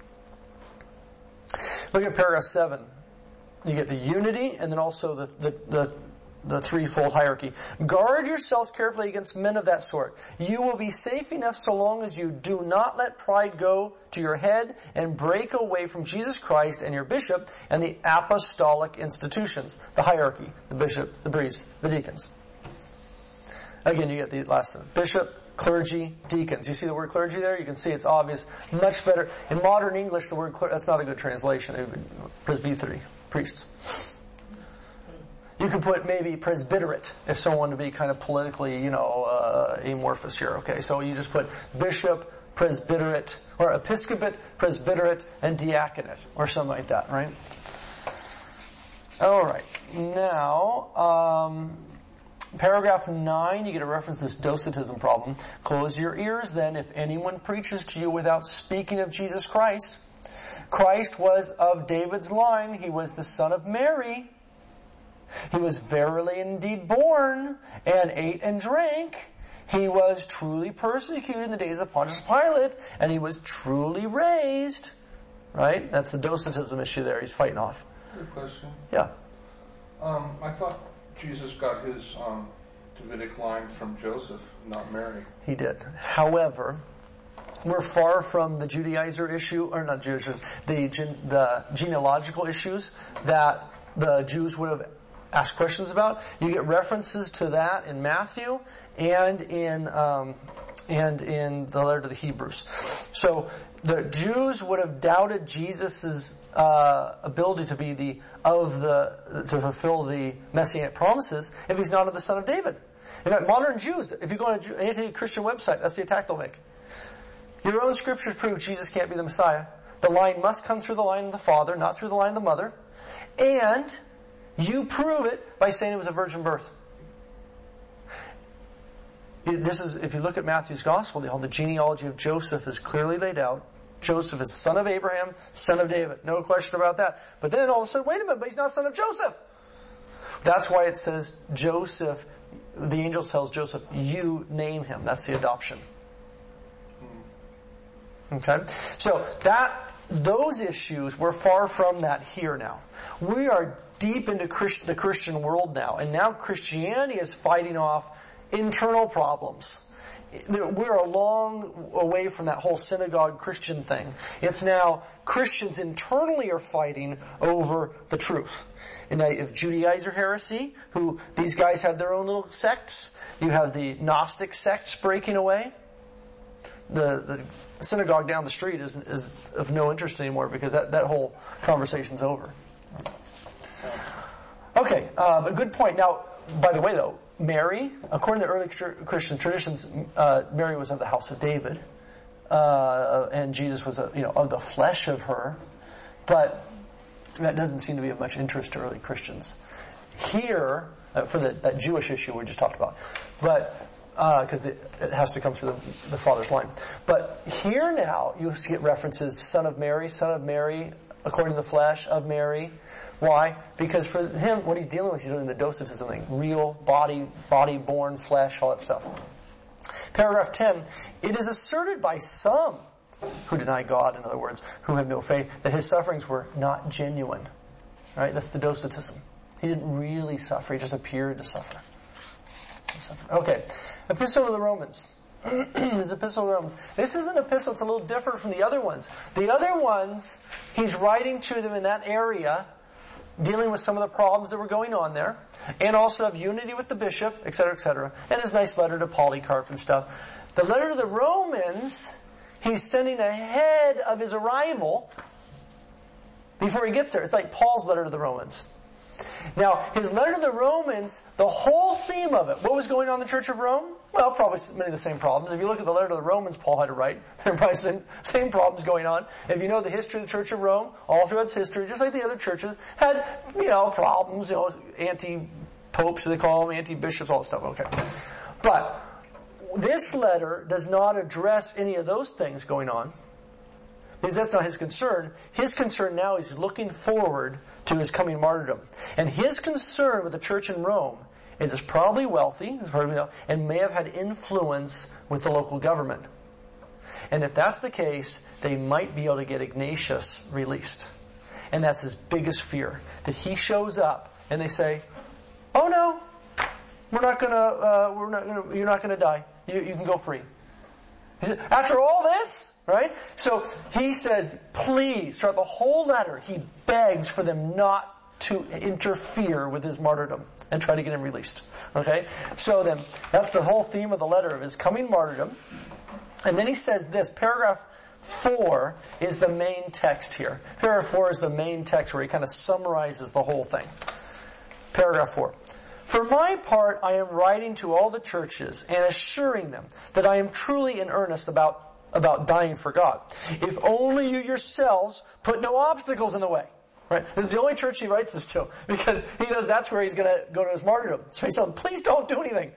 Look at paragraph 7. You get the unity and then also the threefold hierarchy. Guard yourselves carefully against men of that sort. You will be safe enough so long as you do not let pride go to your head and break away from Jesus Christ and your bishop and the apostolic institutions. The hierarchy, the bishop, the priest, the deacons. Again, you get the last one. Bishop, clergy, deacons. You see the word clergy there? You can see it's obvious. Much better. In modern English, the word that's not a good translation. It would be presbytery, priest. You could put maybe presbyterate if someone wanted to be kind of politically, amorphous here. Okay, so you just put bishop, presbyterate, or episcopate, presbyterate, and diaconate, or something like that, right? All right. Now, paragraph 9, you get a reference to this Docetism problem. Close your ears then if anyone preaches to you without speaking of Jesus Christ. Christ was of David's line. He was the son of Mary. He was verily indeed born and ate and drank. He was truly persecuted in the days of Pontius Pilate, and he was truly raised. Right? That's the Docetism issue there he's fighting off. Good question. Yeah. I thought Jesus got his Davidic line from Joseph, not Mary. He did. However, we're far from the Judaizer issue, or not Judaizer, the genealogical issues that the Jews would have ask questions about. You get references to that in Matthew and in the letter to the Hebrews. So the Jews would have doubted Jesus' ability to fulfill the messianic promises if he's not of the son of David. In fact, modern Jews, if you go on an anti-Christian website, that's the attack they'll make. Your own scriptures prove Jesus can't be the Messiah. The line must come through the line of the father, not through the line of the mother. And you prove it by saying it was a virgin birth. If you look at Matthew's gospel, the genealogy of Joseph is clearly laid out. Joseph is son of Abraham, son of David. No question about that. But then all of a sudden, wait a minute, but he's not son of Joseph. That's why it says Joseph, the angel tells Joseph, you name him. That's the adoption. Okay? So those issues, we're far from that here now. We are deep into the Christian world now. And now Christianity is fighting off internal problems. We're a long way from that whole synagogue Christian thing. It's now Christians internally are fighting over the truth. And now you have Judaizer heresy, who these guys had their own little sects. You have the Gnostic sects breaking away. The synagogue down the street is of no interest anymore because that whole conversation's over. Okay, a good point. Now, by the way though, Mary, according to early Christian traditions, Mary was of the house of David, and Jesus was of the flesh of her, but that doesn't seem to be of much interest to early Christians. Here, for that Jewish issue we just talked about, but because it has to come through the father's line. But here now, you get references, son of Mary, according to the flesh, of Mary. Why? Because for him, what he's dealing with, he's doing the docetism thing. Real, body-born flesh, all that stuff. Paragraph 10, it is asserted by some who deny God, in other words, who have no faith, that his sufferings were not genuine. Right? That's the docetism. He didn't really suffer, he just appeared to suffer. Okay. Epistle to the Romans. This epistle to the Romans. This is an epistle that's a little different from the other ones. The other ones, he's writing to them in that area, dealing with some of the problems that were going on there, and also have unity with the bishop, etc., etc., and his nice letter to Polycarp and stuff. The letter to the Romans, he's sending ahead of his arrival before he gets there. It's like Paul's letter to the Romans. Now, his letter to the Romans, the whole theme of it, what was going on in the Church of Rome? Well, probably many of the same problems. If you look at the letter to the Romans Paul had to write, there are probably the same problems going on. If you know the history of the Church of Rome, all throughout its history, just like the other churches, had, problems, anti-popes, they call them, anti-bishops, all that stuff. Okay. But this letter does not address any of those things going on, because that's not his concern. His concern now is looking forward to his coming martyrdom. And his concern with the church in Rome is it's probably wealthy, and may have had influence with the local government. And if that's the case, they might be able to get Ignatius released. And that's his biggest fear. That he shows up and they say, oh no, you're not gonna die. You can go free. After all this? Right? So he says, please, throughout the whole letter, he begs for them not to interfere with his martyrdom and try to get him released. Okay? So then, that's the whole theme of the letter, of his coming martyrdom. And then he says this, paragraph 4 is the main text here. Paragraph 4 is the main text where he kind of summarizes the whole thing. Paragraph 4. For my part, I am writing to all the churches and assuring them that I am truly in earnest about dying for God. If only you yourselves put no obstacles in the way. Right? This is the only church he writes this to, because he knows that's where he's going to go to his martyrdom. So he's telling them, please don't do anything.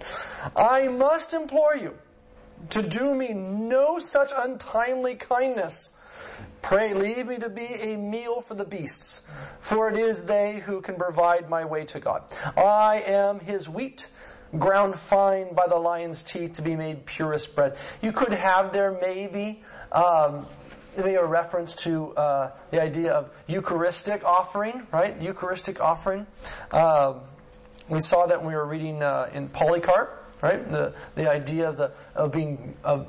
I must implore you to do me no such untimely kindness. Pray, leave me to be a meal for the beasts, for it is they who can provide my way to God. I am his wheat, ground fine by the lion's teeth to be made purest bread. You could have there maybe a reference to the idea of Eucharistic offering, right? Eucharistic offering. We saw that when we were reading in Polycarp, right? The idea of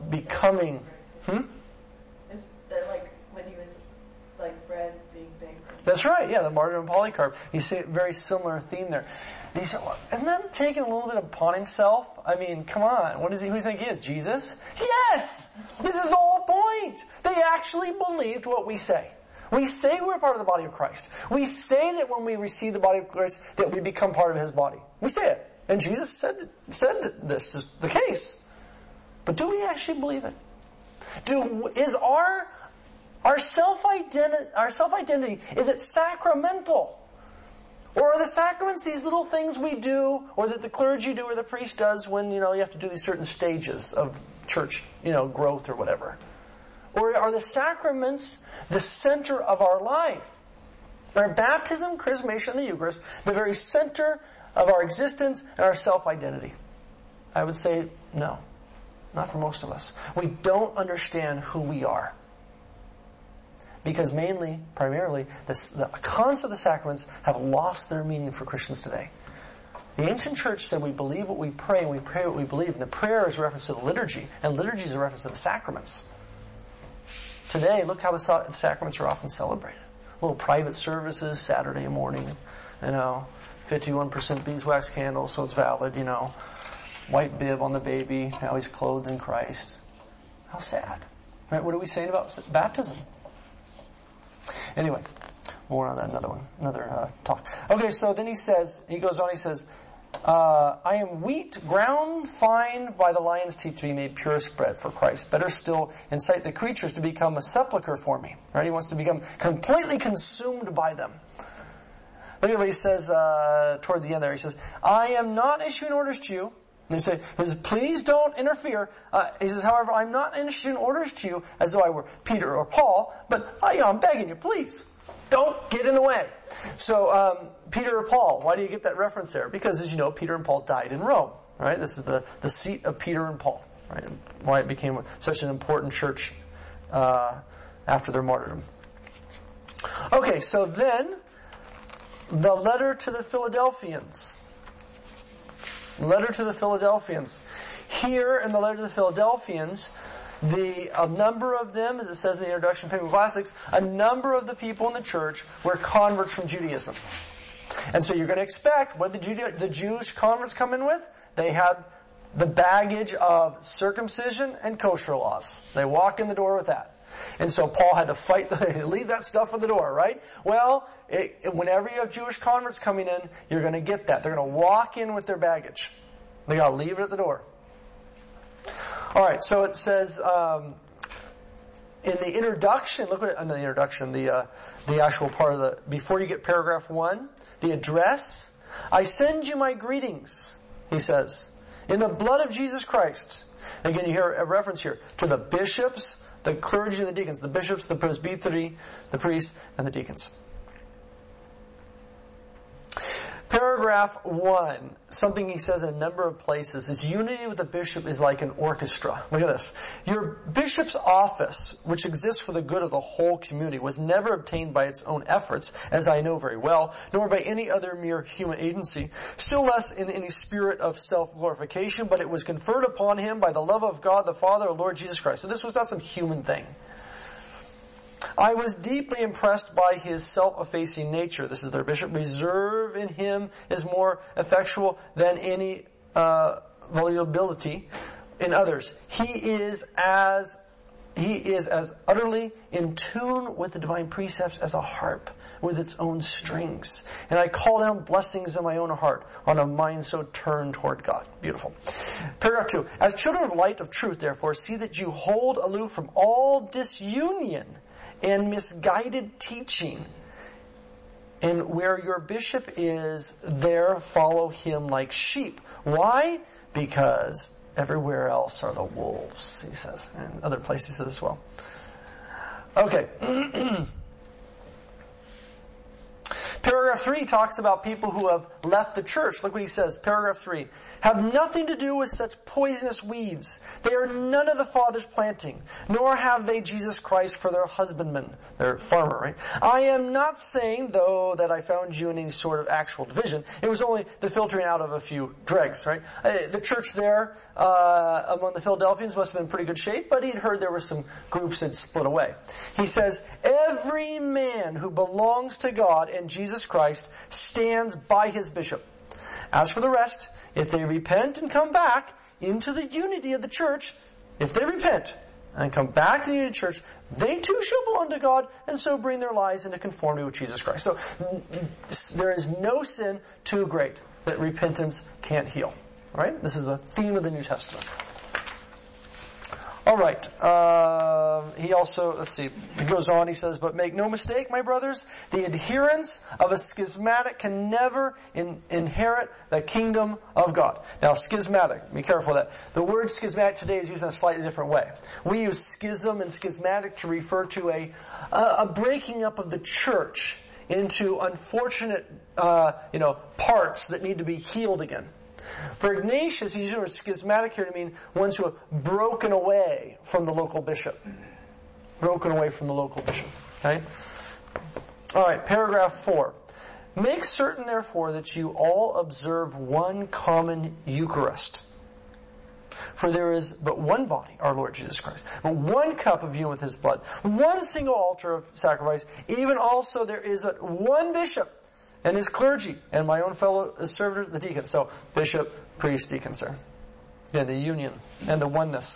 becoming. Is that like when he was like bread being baked? That's right, yeah, the martyrdom of Polycarp. You see a very similar theme there. And he said, well, isn't that taking a little bit upon himself? I mean, come on, who does he think he is? Jesus? Yes! This is the whole point! They actually believed what we say. We say we're part of the body of Christ. We say that when we receive the body of Christ, that we become part of His body. We say it. And Jesus said that this is the case. But do we actually believe it? Is our self-identity, is it sacramental? Or are the sacraments these little things we do, or that the clergy do, or the priest does when, you have to do these certain stages of church, growth or whatever? Or are the sacraments the center of our life? Are baptism, chrismation, and the Eucharist the very center of our existence and our self-identity? I would say no. Not for most of us. We don't understand who we are. Because primarily, the concepts of the sacraments have lost their meaning for Christians today. The ancient church said we believe what we pray and we pray what we believe. And the prayer is a reference to the liturgy, and liturgy is a reference to the sacraments. Today, look how the sacraments are often celebrated. Little private services, Saturday morning, 51% beeswax candle, so it's valid, white bib on the baby, now he's clothed in Christ. How sad. Right? What are we saying about baptism? Anyway, more on that another talk. Okay, so then he goes on, I am wheat ground fine by the lion's teeth to be made purest bread for Christ. Better still, incite the creatures to become a sepulchre for me. Right? He wants to become completely consumed by them. Look at what he says toward the end there. He says, I am not issuing orders to you. And he says, please don't interfere. He says, however, I'm not issuing orders to you as though I were Peter or Paul, but I'm begging you, please, don't get in the way. So, Peter or Paul, why do you get that reference there? Because, as you know, Peter and Paul died in Rome, right? This is the seat of Peter and Paul, right? And why it became such an important church after their martyrdom. Okay, so then, the letter to the Philadelphians. Letter to the Philadelphians. Here in the letter to the Philadelphians, a number of them, as it says in the introduction to Papal Classics, a number of the people in the church were converts from Judaism. And so you're going to expect, what did the Jewish converts come in with? They had the baggage of circumcision and kosher laws. They walk in the door with that. And so Paul had to leave that stuff at the door, right? Well, whenever you have Jewish converts coming in, you're going to get that. They're going to walk in with their baggage. They got to leave it at the door. All right, so it says in the introduction, look at the introduction, the actual part of before you get paragraph 1, the address. I send you my greetings, he says, in the blood of Jesus Christ. Again, you hear a reference here to the bishops, the clergy, and the deacons. The bishops, the presbytery, the priests, and the deacons. Paragraph 1, something he says in a number of places, is unity with the bishop is like an orchestra. Look at this. Your bishop's office, which exists for the good of the whole community, was never obtained by its own efforts, as I know very well, nor by any other mere human agency, still less in any spirit of self-glorification, but it was conferred upon him by the love of God the Father, our Lord Jesus Christ. So this was not some human thing. I was deeply impressed by his self-effacing nature. This is their bishop. Reserve in him is more effectual than any volubility in others. He is as utterly in tune with the divine precepts as a harp with its own strings. And I call down blessings in my own heart on a mind so turned toward God. Beautiful. Paragraph 2. As children of light of truth, therefore, see that you hold aloof from all disunion and misguided teaching. And where your bishop is, there follow him like sheep. Why? Because everywhere else are the wolves, he says. And other places he says as well. Okay. Paragraph Paragraph 3 talks about people who have left the church. Look what he says. Paragraph 3. Have nothing to do with such poisonous weeds. They are none of the Father's planting, nor have they Jesus Christ for their husbandman, their farmer, right? I am not saying, though, that I found you in any sort of actual division. It was only the filtering out of a few dregs, right? The church there, among the Philadelphians must have been in pretty good shape, but he'd heard there were some groups that split away. He says, every man who belongs to God and Jesus Christ stands by his bishop. As for the rest, if they repent and come back into the unity of the church, if they repent and come back to the unity of the church, they too shall belong to God and so bring their lives into conformity with Jesus Christ. So there is no sin too great that repentance can't heal. All right? This is the theme of the New Testament. All right. He also, let's see, he goes on, he says, but make no mistake, my brothers, the adherents of a schismatic can never inherit the kingdom of God. Now, schismatic, be careful of that. The word schismatic today is used in a slightly different way. We use schism and schismatic to refer to a breaking up of the church into unfortunate, parts that need to be healed again. For Ignatius, he's using schismatic here to mean ones who have broken away from the local bishop. Broken away from the local bishop. Okay? Alright, paragraph 4. Make certain, therefore, that you all observe one common Eucharist. For there is but one body, our Lord Jesus Christ, but one cup of union with His blood, one single altar of sacrifice, even also there is but one bishop, and his clergy, and my own fellow servitors, the deacons. So, bishop, priest, deacons there. Yeah, the union and the oneness.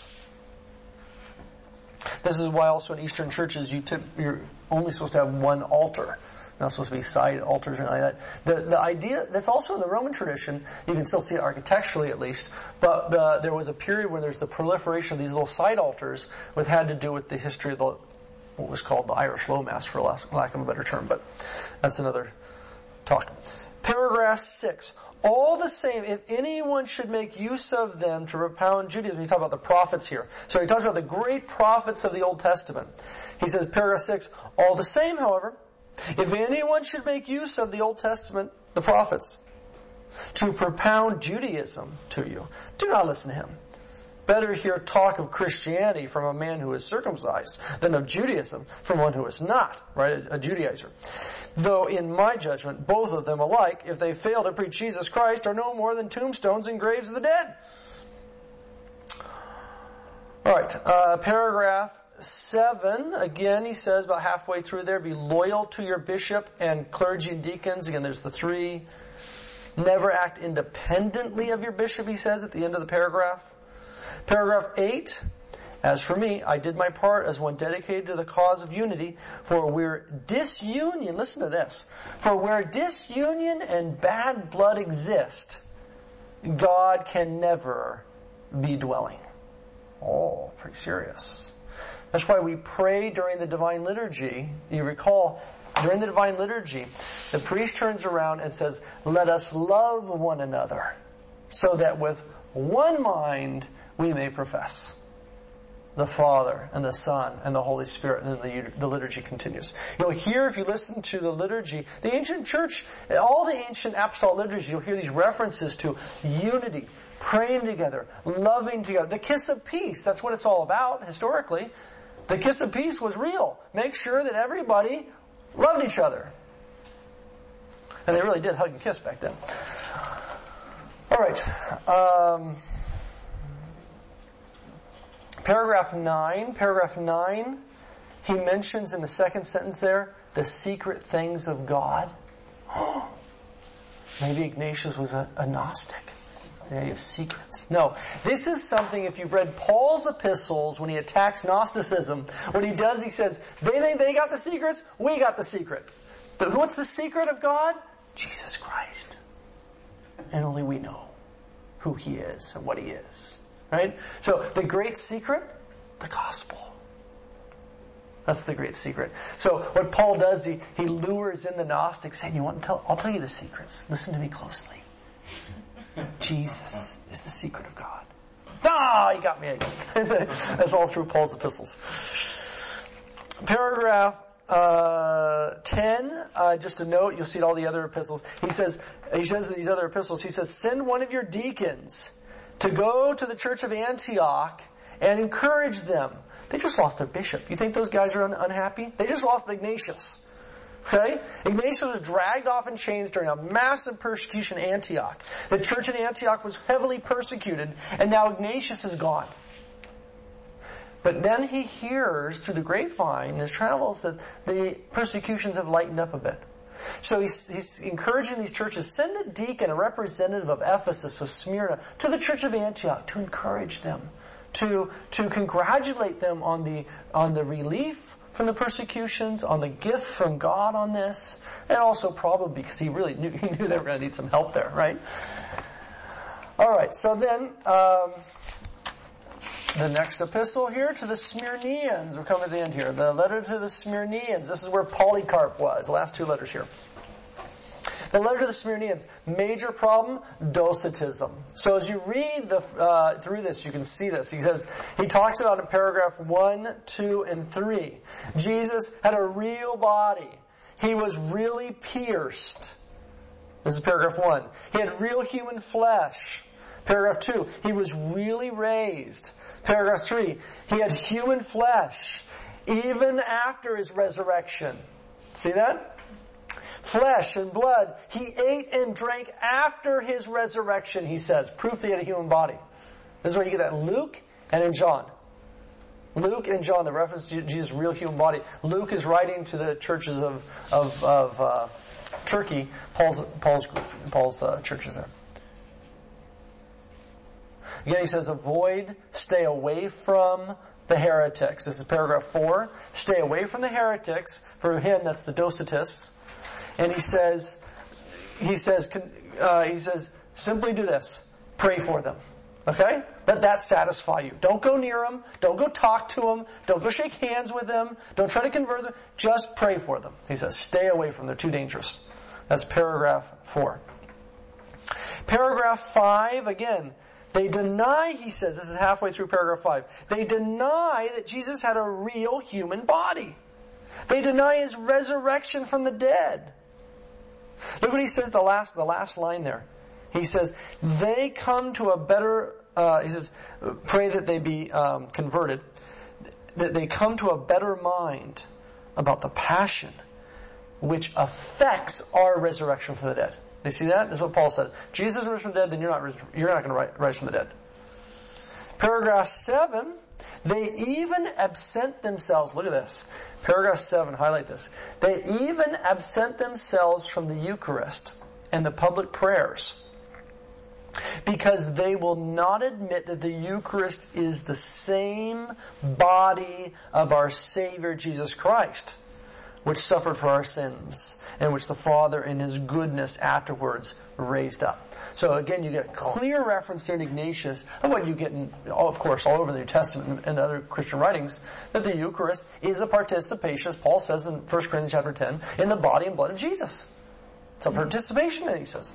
This is why also in Eastern churches you're only supposed to have one altar. Not supposed to be side altars or anything like that. The idea, that's also in the Roman tradition, you can still see it architecturally at least, but there was a period where there's the proliferation of these little side altars, which had to do with the history of what was called the Irish Low Mass, for lack of a better term, but that's another talk. Paragraph 6. All the same, if anyone should make use of them to propound Judaism, he's talking about the prophets here. So he talks about the great prophets of the Old Testament. He says, paragraph 6, all the same, however, if anyone should make use of the Old Testament, the prophets, to propound Judaism to you, do not listen to him. Better hear talk of Christianity from a man who is circumcised than of Judaism from one who is not, right? A Judaizer. Though in my judgment, both of them alike, if they fail to preach Jesus Christ, are no more than tombstones and graves of the dead. Alright, paragraph 7, again he says about halfway through there, be loyal to your bishop and clergy and deacons. Again, there's the 3. Never act independently of your bishop, he says at the end of the paragraph. Paragraph 8, as for me, I did my part as one dedicated to the cause of unity, for where disunion, listen to this, for where disunion and bad blood exist, God can never be dwelling. Oh, pretty serious. That's why we pray during the Divine Liturgy. You recall, during the Divine Liturgy, the priest turns around and says, let us love one another, so that with one mind we may profess the Father and the Son and the Holy Spirit. And then the liturgy continues. You'll hear, if you listen to the liturgy, the ancient church, all the ancient apostolic liturgies, you'll hear these references to unity, praying together, loving together. The kiss of peace, that's what it's all about historically. The kiss of peace was real. Make sure that everybody loved each other. And they really did hug and kiss back then. All right. Paragraph 9, he mentions in the second sentence there, the secret things of God. Maybe Ignatius was a Gnostic. He has secrets. No, this is something, if you've read Paul's epistles, when he attacks Gnosticism, what he does, he says, they think they got the secrets, we got the secret. But what's the secret of God? Jesus Christ. And only we know who He is and what He is. Right? So, the great secret? The gospel. That's the great secret. So, what Paul does, he lures in the Gnostics, saying, I'll tell you the secrets. Listen to me closely. Jesus is the secret of God. You got me again. That's all through Paul's epistles. Paragraph 10, just a note, you'll see it all the other epistles. He says in these other epistles, he says, send one of your deacons to go to the church of Antioch and encourage them. They just lost their bishop. You think those guys are unhappy? They just lost Ignatius. Okay? Ignatius was dragged off in chains during a massive persecution in Antioch. The church in Antioch was heavily persecuted, and now Ignatius is gone. But then he hears through the grapevine in his travels that the persecutions have lightened up a bit. So he's encouraging these churches, send a deacon, a representative of Ephesus, of Smyrna, to the church of Antioch to encourage them, to congratulate them on the relief from the persecutions, on the gift from God on this, and also probably because he really knew they were going to need some help there, right? All right, so then the next epistle here to the Smyrnians. We're coming to the end here. The letter to the Smyrnians. This is where Polycarp was. The last two letters here. The letter to the Smyrnians. Major problem, docetism. So as you read through this, you can see this. He talks about in paragraph 1, 2, and 3. Jesus had a real body. He was really pierced. This is paragraph 1. He had real human flesh. Paragraph 2, he was really raised. Paragraph 3, he had human flesh even after his resurrection. See that? Flesh and blood. He ate and drank after his resurrection, he says. Proof that he had a human body. This is where you get that in Luke and in John. Luke and John, the reference to Jesus' real human body. Luke is writing to the churches of Turkey, Paul's churches there. Again, he says, avoid, stay away from the heretics. This is paragraph 4. Stay away from the heretics. For him, that's the Docetists. And he says, simply do this. Pray for them. Okay? Let that satisfy you. Don't go near them. Don't go talk to them. Don't go shake hands with them. Don't try to convert them. Just pray for them. He says, stay away from them. They're too dangerous. That's paragraph 4. Paragraph 5, again, they deny, he says, this is halfway through paragraph 5, they deny that Jesus had a real human body. They deny his resurrection from the dead. Look what he says, the last line there. He says, they come to a better, he says, pray that they be converted, that they come to a better mind about the passion which affects our resurrection from the dead. You see that? That's what Paul said. Jesus rose from the dead, then you're not going to rise from the dead. Paragraph 7, they even absent themselves. Look at this. Paragraph 7, highlight this. They even absent themselves from the Eucharist and the public prayers because they will not admit that the Eucharist is the same body of our Savior Jesus Christ, which suffered for our sins, and which the Father in His goodness afterwards raised up. So again, you get clear reference here in Ignatius of what you get in, of course, all over the New Testament and other Christian writings, that the Eucharist is a participation, as Paul says in 1 Corinthians chapter 10, in the body and blood of Jesus. It's a participation, and he says.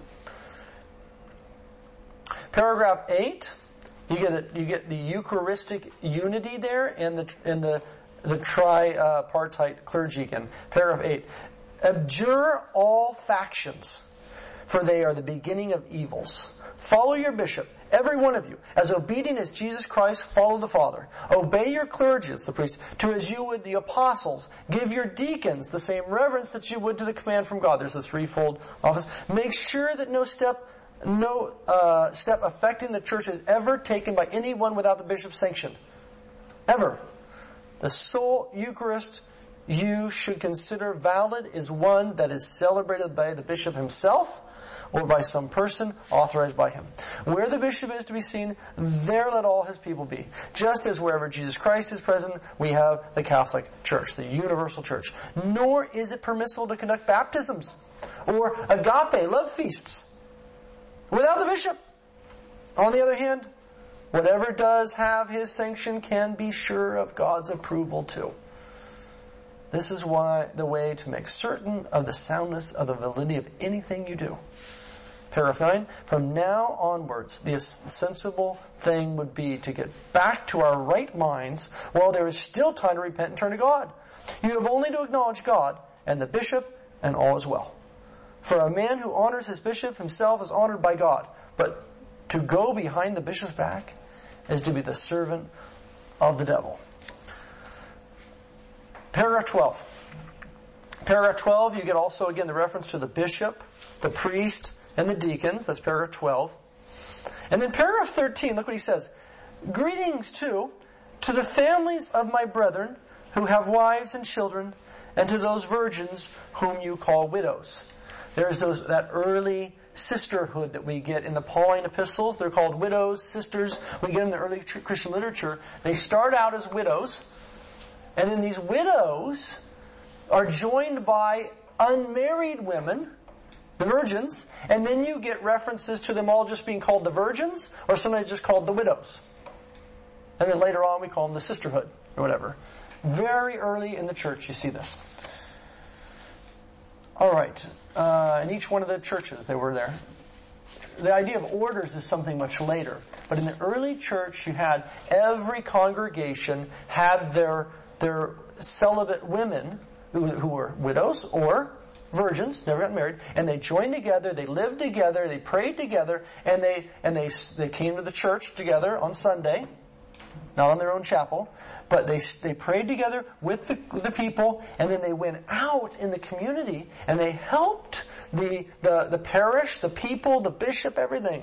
Paragraph 8, you get the Eucharistic unity there and the tripartite clergy again. Paragraph 8. Abjure all factions, for they are the beginning of evils. Follow your bishop, every one of you. As obedient as Jesus Christ, follow the Father. Obey your clergy, the priests, to as you would the apostles. Give your deacons the same reverence that you would to the command from God. There's a threefold office. Make sure that no step affecting the church is ever taken by anyone without the bishop's sanction. Ever. The sole Eucharist you should consider valid is one that is celebrated by the bishop himself or by some person authorized by him. Where the bishop is to be seen, there let all his people be. Just as wherever Jesus Christ is present, we have the Catholic Church, the universal church. Nor is it permissible to conduct baptisms or agape, love feasts, without the bishop. On the other hand, whatever does have his sanction can be sure of God's approval too. This is why the way to make certain of the soundness of the validity of anything you do Paragraph 9, from now onwards, the sensible thing would be to get back to our right minds while there is still time to repent and turn to God. You have only to acknowledge God and the bishop, and all is well. For a man who honors his bishop himself is honored by God. But to go behind the bishop's back is to be the servant of the devil. Paragraph 12. Paragraph 12, you get also, again, the reference to the bishop, the priest, and the deacons. That's paragraph 12. And then paragraph 13, look what he says. Greetings, too, to the families of my brethren who have wives and children, and to those virgins whom you call widows. There's that early sisterhood that we get in the Pauline epistles. They're called widows, sisters. We get in the early Christian literature. They start out as widows, and then these widows are joined by unmarried women, the virgins, and then you get references to them all just being called the virgins, or sometimes just called the widows. And then later on we call them the sisterhood, or whatever. Very early in the church you see this. Alright, in each one of the churches they were there. The idea of orders is something much later. But in the early church you had every congregation had their celibate women who were widows or virgins, never got married, and they joined together, they lived together, they prayed together, and they came to the church together on Sunday, not on their own chapel, but they prayed together with the people, and then they went out in the community and they helped the parish, the people, the bishop, everything.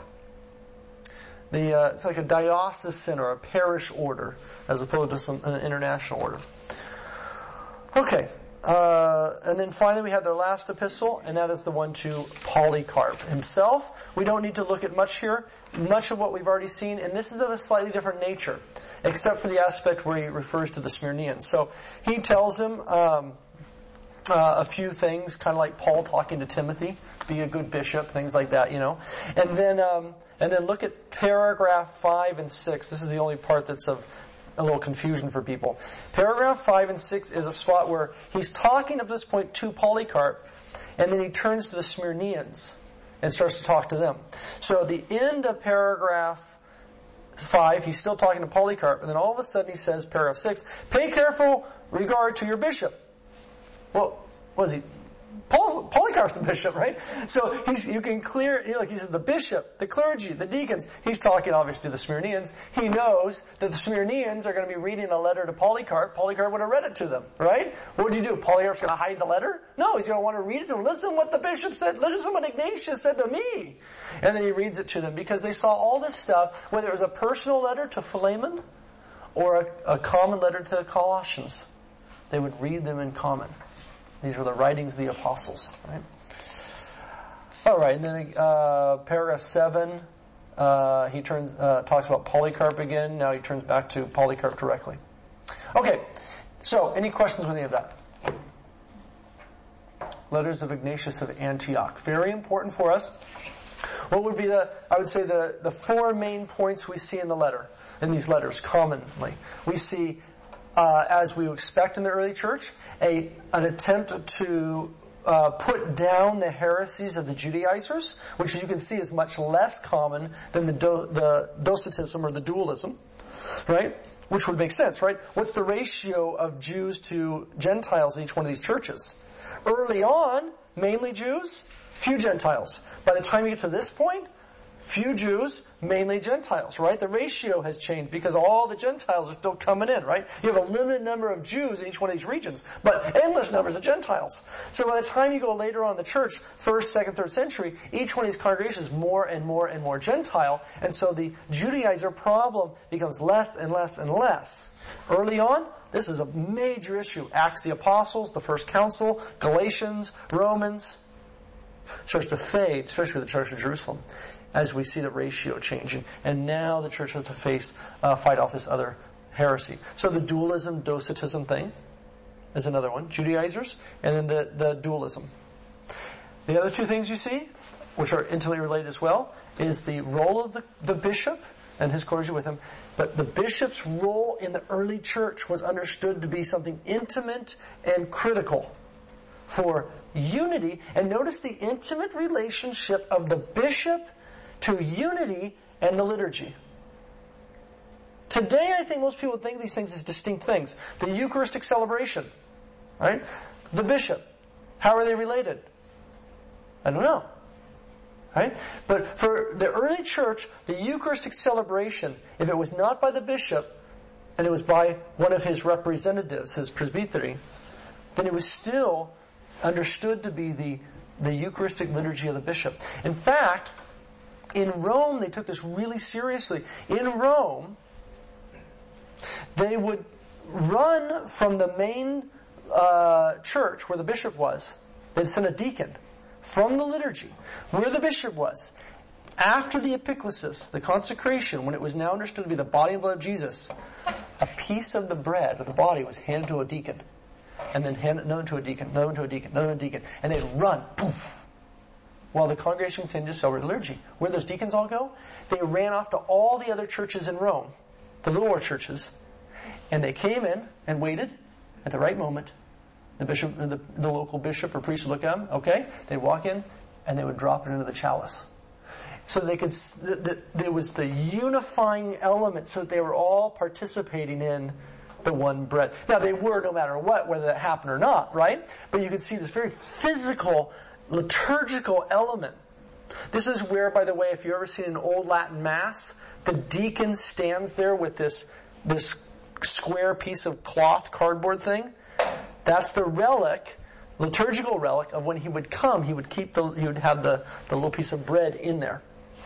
It's like a diocesan or a parish order as opposed to an international order. Okay, and then finally we have their last epistle, and that is the one to Polycarp himself. We don't need to look at much here. Much of what we've already seen, and this is of a slightly different nature, except for the aspect where he refers to the Smyrnians. So he tells him a few things, kind of like Paul talking to Timothy, be a good bishop, things like that, you know. And then look at paragraph 5 and 6. This is the only part that's of a little confusion for people. Paragraph 5 and 6 is a spot where he's talking up to this point to Polycarp, and then he turns to the Smyrnians and starts to talk to them. So the end of paragraph 5, he's still talking to Polycarp, and then all of a sudden he says, paragraph 6, pay careful regard to your bishop. Well, was he? Polycarp's the bishop, right? So you can clear, he says the bishop, the clergy, the deacons. He's talking obviously to the Smyrnians. He knows that the Smyrnians are going to be reading a letter to Polycarp. Polycarp would have read it to them, right? What do? Polycarp's going to hide the letter? No, he's going to want to read it to them. Listen what the bishop said. Listen what Ignatius said to me. And then he reads it to them because they saw all this stuff, whether it was a personal letter to Philemon or a common letter to the Colossians. They would read them in common. These were the writings of the apostles, right? All right, and then paragraph 7, he talks about Polycarp again. Now he turns back to Polycarp directly. Okay, so any questions with any of that? Letters of Ignatius of Antioch, very important for us. What would be the 4 main points we see in these letters commonly? We see, as we expect in the early church, an attempt to put down the heresies of the Judaizers, which as you can see is much less common than the Docetism or the dualism, right? Which would make sense, right? What's the ratio of Jews to Gentiles in each one of these churches? Early on, mainly Jews, few Gentiles. By the time you get to this point, few Jews, mainly Gentiles, right? The ratio has changed because all the Gentiles are still coming in, right? You have a limited number of Jews in each one of these regions, but endless numbers of Gentiles. So by the time you go later on in the church, 1st, 2nd, 3rd century, each one of these congregations is more and more and more Gentile, and so the Judaizer problem becomes less and less and less. Early on, this is a major issue. Acts of the Apostles, the First Council, Galatians, Romans, starts to fade, especially the Church of Jerusalem, as we see the ratio changing. And now the church has to fight off this other heresy. So the dualism, Docetism thing is another one. Judaizers, and then the dualism. The other 2 things you see, which are intimately related as well, is the role of the bishop and his clergy with him. But the bishop's role in the early church was understood to be something intimate and critical. for unity. And notice the intimate relationship of the bishop to unity and the liturgy. Today, I think most people think of these things as distinct things. The Eucharistic celebration, right? The bishop. How are they related? I don't know. Right? But for the early church, the Eucharistic celebration, if it was not by the bishop, and it was by one of his representatives, his presbytery, then it was still understood to be the Eucharistic liturgy of the bishop. In fact, in Rome, they took this really seriously. In Rome, they would run from the main church where the bishop was. They'd send a deacon from the liturgy, where the bishop was, after the epiclesis, the consecration, when it was now understood to be the body and blood of Jesus, a piece of the bread of the body was handed to a deacon, and then handed another to a deacon, another to a deacon, another to a deacon, and they'd run, poof, while the congregation continued to celebrate the liturgy. Where those deacons all go? They ran off to all the other churches in Rome, the littler churches, and they came in and waited at the right moment. The bishop, the local bishop or priest would look at them, okay? They'd walk in, and they would drop it into the chalice. So they could, there was the unifying element, so that they were all participating in the one bread. Now they were no matter what, whether that happened or not, right? But you could see this very physical, liturgical element. This is where, by the way, if you've ever seen an old Latin Mass, the deacon stands there with this square piece of cloth, cardboard thing. That's the relic, liturgical relic of when he would come. He would have the little piece of bread in there.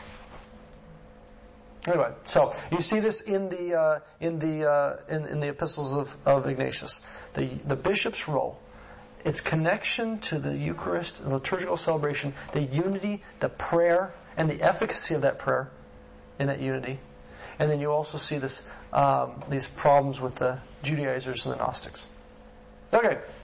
Anyway, so you see this in the epistles of Ignatius. The bishop's role, its connection to the Eucharist, the liturgical celebration, the unity, the prayer, and the efficacy of that prayer in that unity. And then you also see these problems with the Judaizers and the Gnostics. Okay.